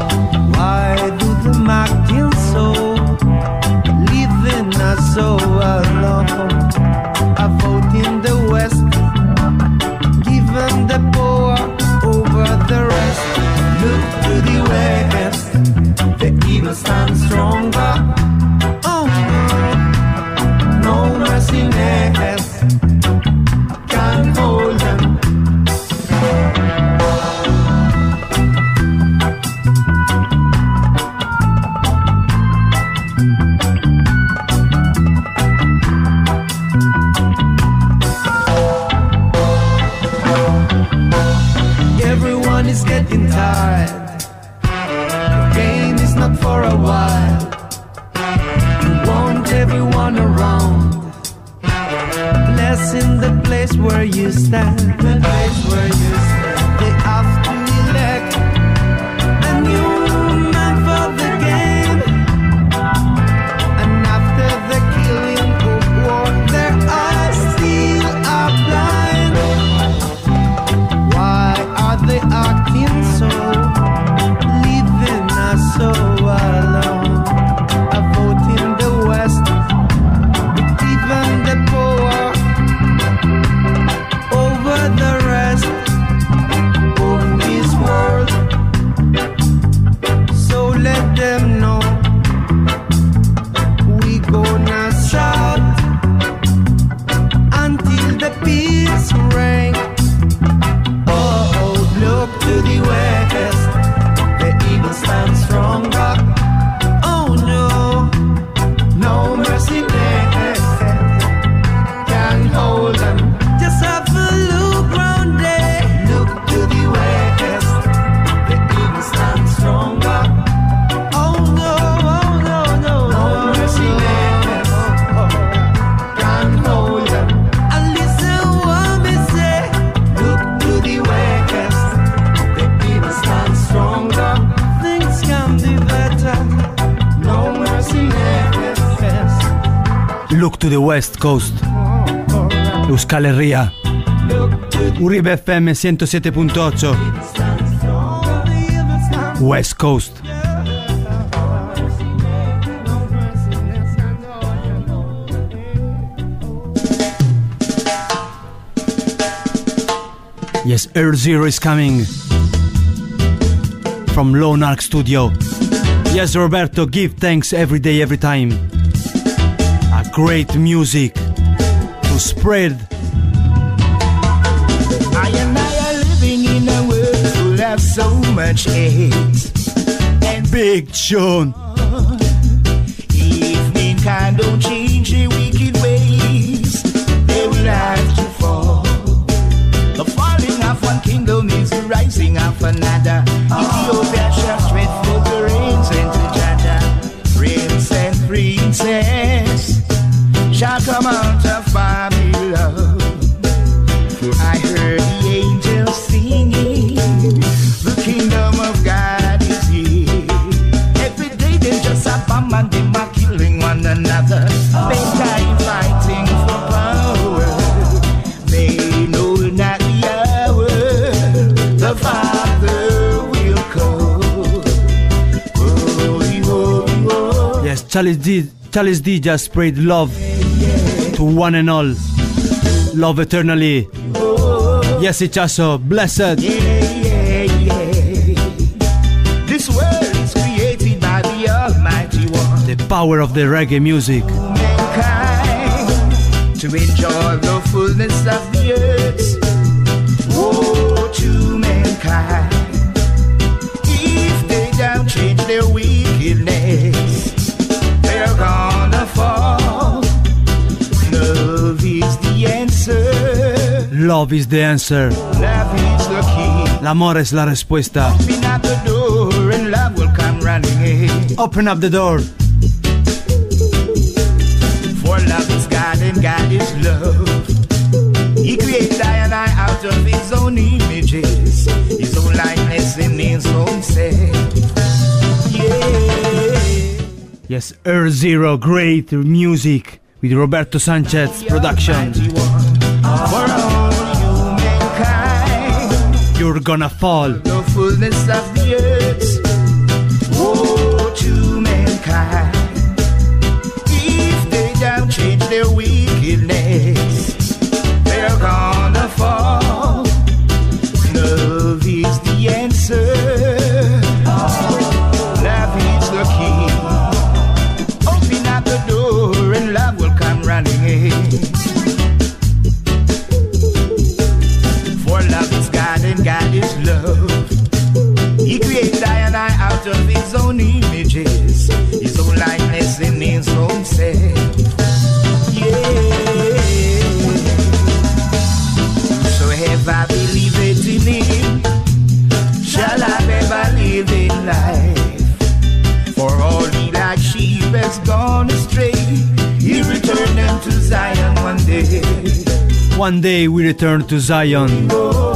where you stand, the place where you stand. They have to elect a new man for the game. And after the killing of war, their eyes still are blind. Why are they acting so, leaving us so alone? A vote in the West, even the poor over the rest of this world. So let them know we gonna shout until the peace reign. Oh, look to the west, the eagle stands stronger. Oh no, no mercy there can hold them. Just have a look round there. Look to the west, the eagle stands stronger. Oh no, oh no, no, no mercy there can hold them. And listen what me say. Look to the west, the eagle stands stronger. Things can be better. No mercy there. Look to the West Coast. Euskal Herria. Uribe F M ciento siete punto ocho. West Coast. Yes, Earth Zero is coming from Lone Ark Studio. Yes, Roberto, give thanks every day, every time. A great music to spread. I and I are living in a world full of so much hate and Big John. if mankind don't change their wicked ways, they will have to fall. The falling of one kingdom is the rising of another. Ethiopia shall stretch for the rains and to Jada. Prince and princess shall come out of Babylon. For I heard the angels singing, the kingdom of God is here. Every day they just a bomb and them are killing one another. Mankind fighting for power. They know not the hour the Father will come. Oh, oh, oh. Yes, Charles D. Charles D just spread love to one and all. Love eternally. Yes, Ichaso, blessed. Yeah, yeah, yeah. This world is created by the Almighty One. The power of the reggae music. Mankind to enjoy the fullness of the earth. Woe to mankind if they don't change their wickedness. They're gonna fall. Love is the answer. Love is the answer. Love is the key. L'amore es la respuesta. Open up the door and love will come running in. Open up the door. For love is God and God is love. He created I and I out of his own images, his own likeness and his own self. Yeah. Yes, Earth Zero, great music with Roberto Sanchez production. For all humankind, You're gonna fall. the fullness of the earth. Woe to mankind if they don't change their wickedness. They're gonna fall. Love is the answer. Love is the key. Open up the door and love will come running in. For love is God and God is love. He created I and I out of his own images, his own likeness and his own self. Yeah. So have I believed in him? Shall I ever live in life? For all he like sheep has gone astray, he returned them to Zion one day. One day we return to Zion.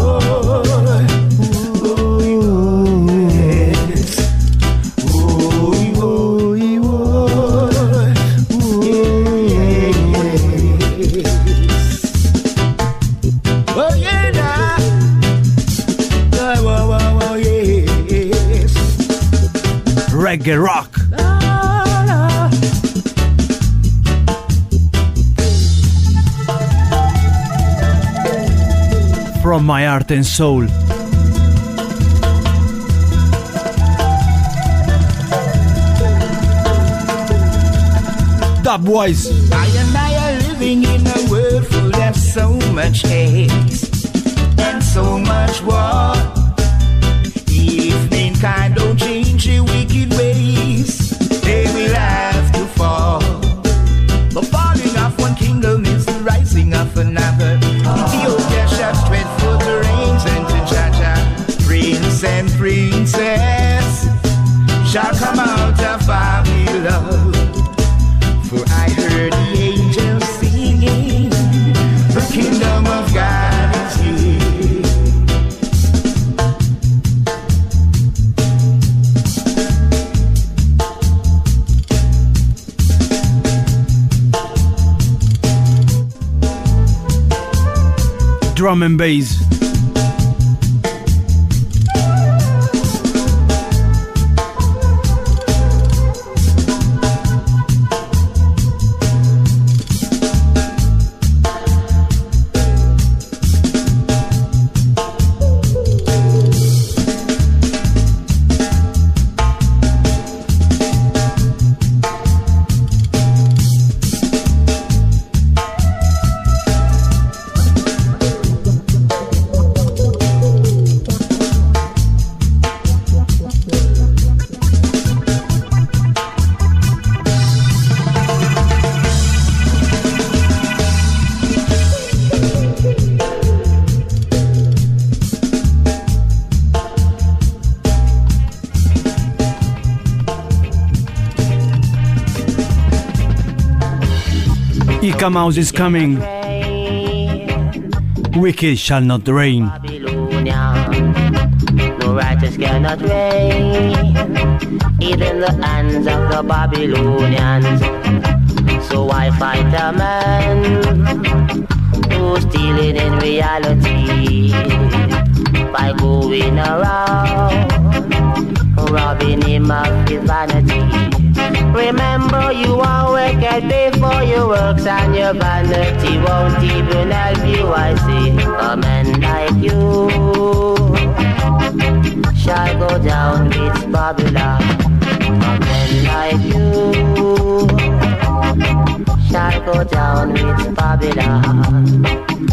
Reggae rock. From my heart and soul. Dubwise. I and I are living in a world full of so much hate and so much war. If mankind don't change their wicked ways, they will have to fall. The falling of one kingdom is the rising of another. Ethiopia shall tread for the reins, and to Jaja, prince and princess shall come out of Babylon. For I heard the angels singing, the kingdom of God is here. Drum and bass. Ika Mouse is coming. Wicked shall not reign. No righteous cannot reign, even the hands of the Babylonians. So I fight a man who's stealing in reality by going around robbing him of his vanity. Remember, you are wicked before your works, and your vanity won't even help you. I see a man like you shall go down with Babylon. A man like you shall go down with Babylon.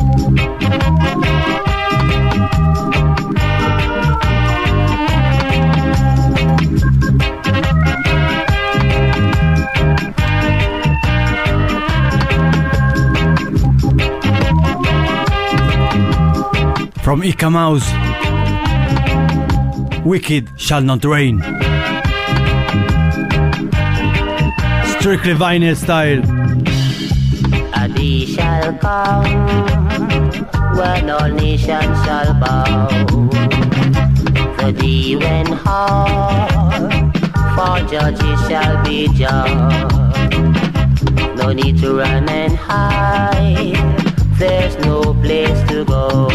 From Ika Mouse, Wicked shall not reign. Strictly vinyl style. A day shall come when all nations shall bow. The day when hard for judges shall be judged. No need to run and hide, there's no place to go.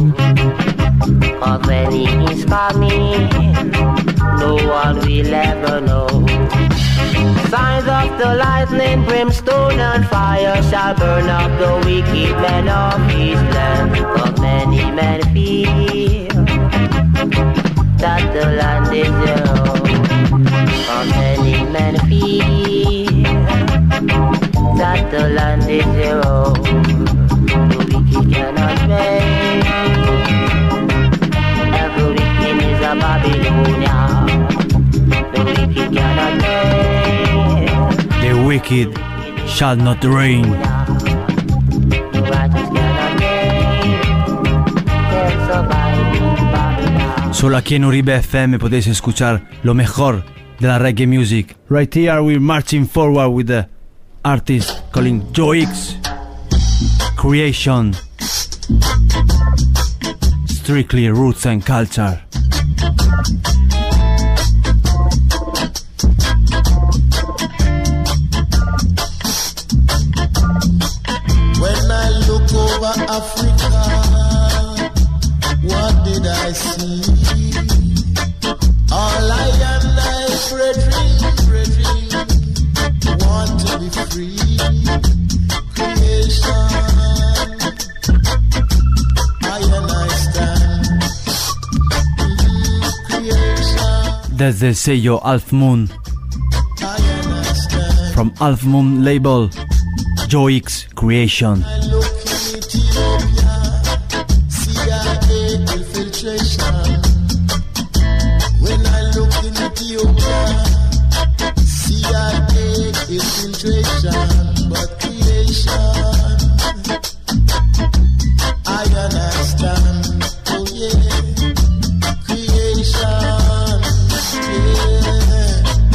Cause when he is coming, no one will ever know. Signs of the lightning, brimstone and fire shall burn up the wicked men of his land. Cause many men feel that the land is their own. Cause many men feel that the land is their own. The wicked cannot reign. Every wicked is a Babylonian. The wicked cannot reign. The wicked shall not reign. The righteous cannot reign. They'll survive in Babylon. Solo aquí en Uribe F M podéis escuchar lo mejor de la reggae music. Right here we're marching forward with the artist calling Joe X. Creation. Strictly roots and culture. When I look over Africa, what did I see? All I and I, brethren, brethren, want to be free. Creation, I and I stand. Mm, creation, Desde el sello Half Moon, I and I stand. from Half Moon label, Joe X Creation. I look in Ethiopia, C I A infiltration. When I look in Ethiopia, C I A infiltration, but creation, I understand. Oh yeah, creation, yeah.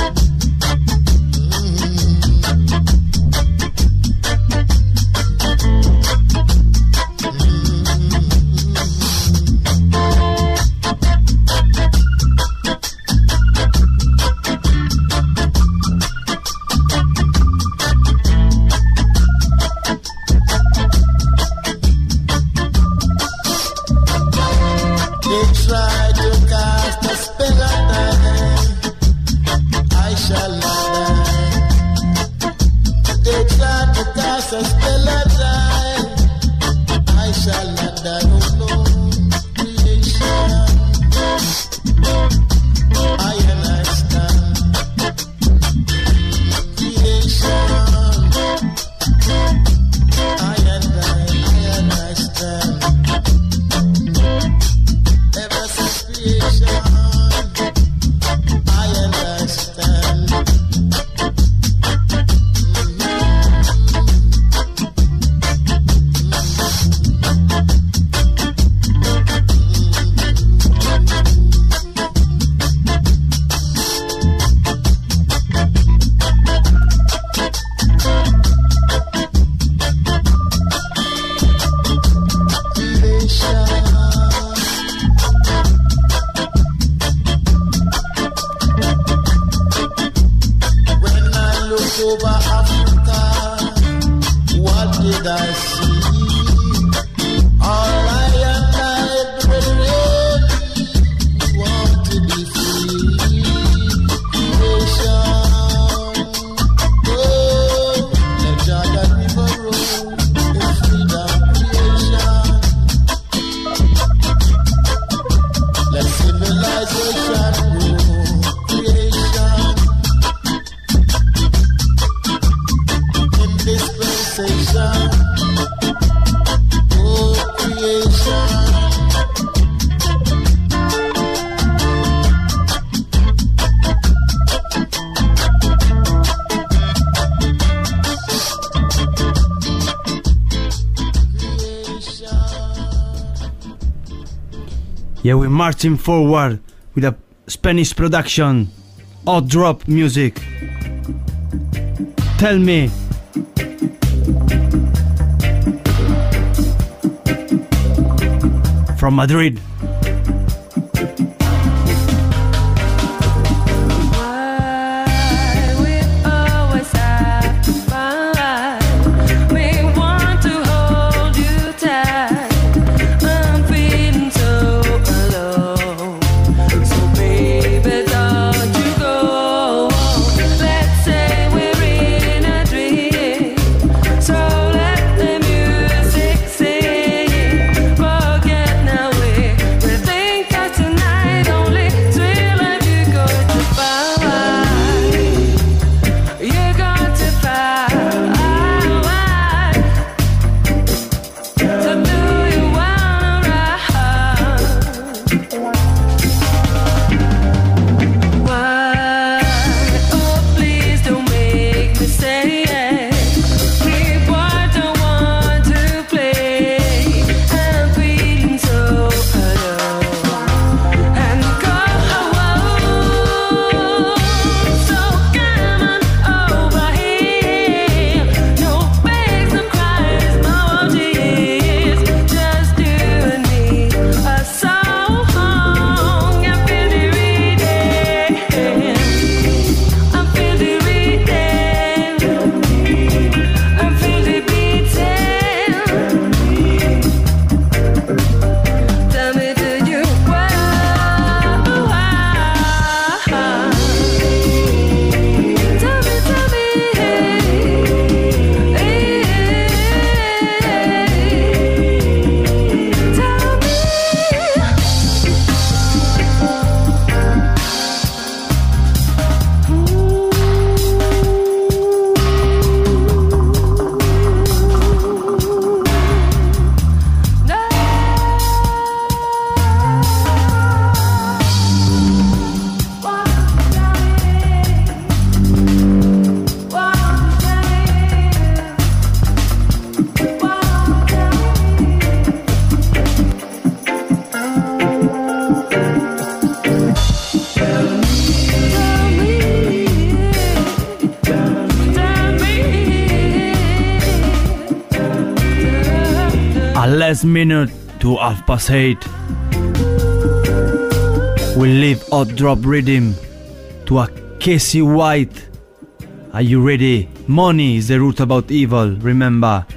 Yeah, we're marching forward with a Spanish production, Hot Drop Music. Tell me. From Madrid. So let the music sing, forget now we're A last minute to half past eight. We leave Hot Drop Rhythm to a Casey White. Are you ready? Money is the root about evil, remember.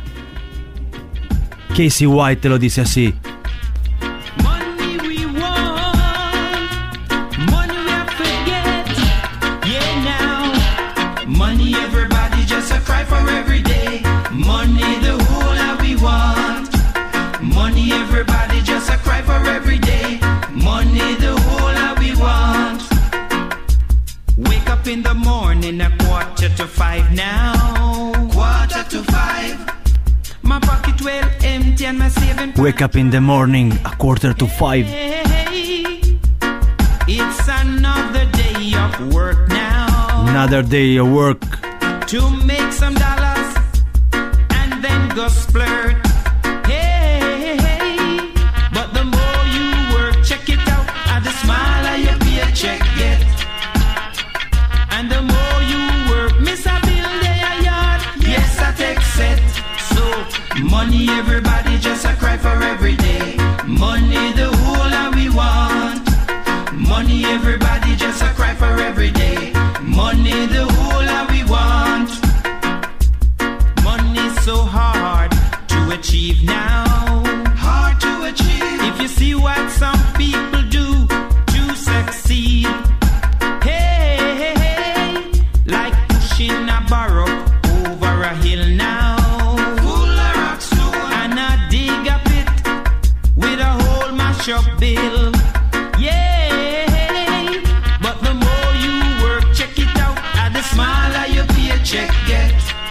Casey White te lo dice así. Money we want, money we forget. Yeah, now money everybody just a cry for every day. Money the whole that we want. Money everybody just a cry for every day. Money the whole that we want. Wake up in the morning a quarter to five now. Quarter to five. My pocket well empty and my saving. Wake up in the morning a quarter to five. It's another day of work now. Another day of work. To make some dollars and then go splurt. Hey, hey, but the more you work, check it out, at the smile of your paycheck get. And the more you work, miss a bill day a yard. Yes, I take set. So money everybody just a cry for every day. Money the whole that we want. Money everybody just a cry for every day. Money the whole that we want. Money's so hard to achieve now. Hard to achieve. If you see what some people do to succeed. Hey, hey, hey, like pushing a barrow over a hill now. Full of rock stone. And I dig a pit with a whole mash up bill. Yeah, but the more you work, check it out, at the smaller your paycheck get.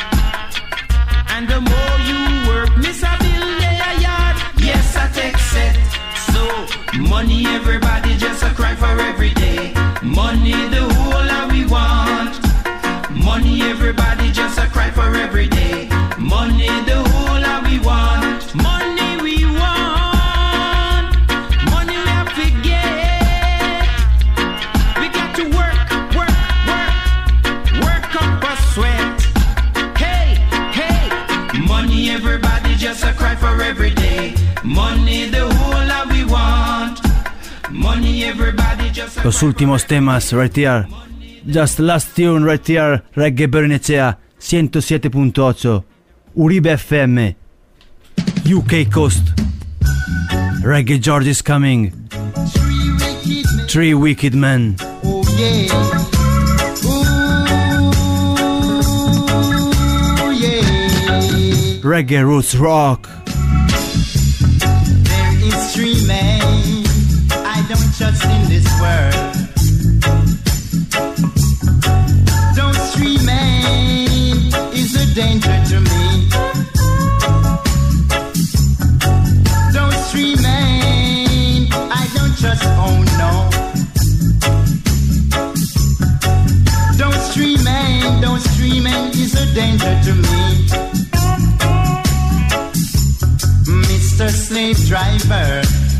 And the more you work, miss a bill day a yard. Yes, I take set. So money everybody just a cry for every day. Money the whole that we want. Money everybody just a cry for every day. Money the whole that we want. Money we want. Money we have to get. We got to work, work, work. Work up a sweat. Hey, hey. Money everybody just a cry for every day. Money the whole that we want. Money everybody just a Los últimos temas, right here. Just last tune, right here. Reggae Bernicea, ciento siete punto ocho. Uribe F M. U K Coast. Reggae George is coming. Three Wicked Men. Oh yeah. Ooh, yeah. Reggae Roots Rock. There is three men I don't trust in this world. Those three men is a danger to me. Those three men I don't trust, oh no. Those three men, those three men is a danger to me. Mister Slave Driver,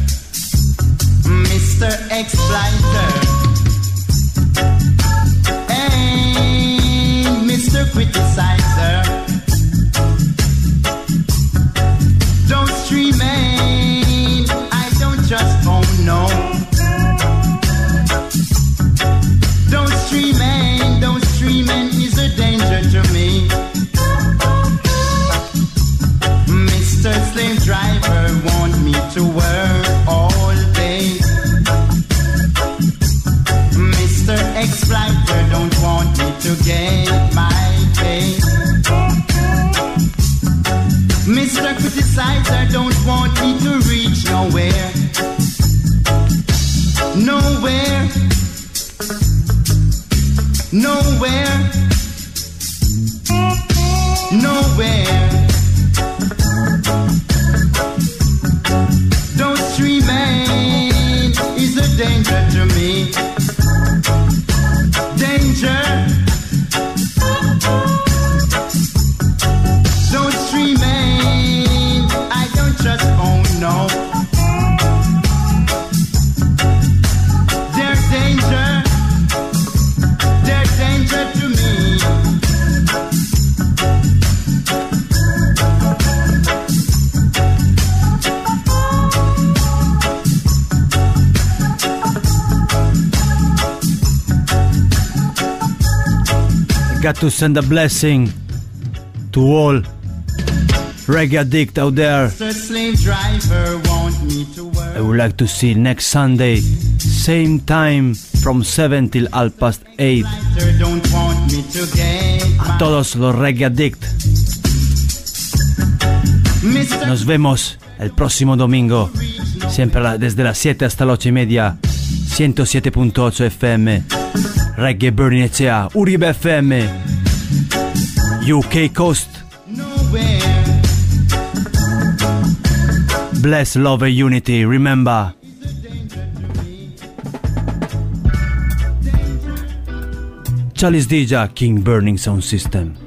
Mister Exploiter, and Mister Criticizer. Those three men I don't trust, oh no. Those three men, those three men is a danger to me. Mister Slave Driver want me to work all day. Mister Exploiter don't want me to get my pay. Mister Criticizer don't want me to reach nowhere. Nowhere. Nowhere. Nowhere. Those three men is a danger to me. Danger. Those three men I don't trust, oh no. They're danger. They're danger to me. got to send a blessing to all reggae addict out there. Slave driver want me to work. I would like to see next Sunday, same time from seven till half past eight. Don't want me to get A todos los reggae addict. Nos vemos el próximo domingo, siempre la- desde las siete hasta las ocho y media, ciento siete punto ocho F M, Reggae Bernicea, Uribe F M, U K Coast. Bless, love and unity, remember. Chalice D J, King Burning Sound System.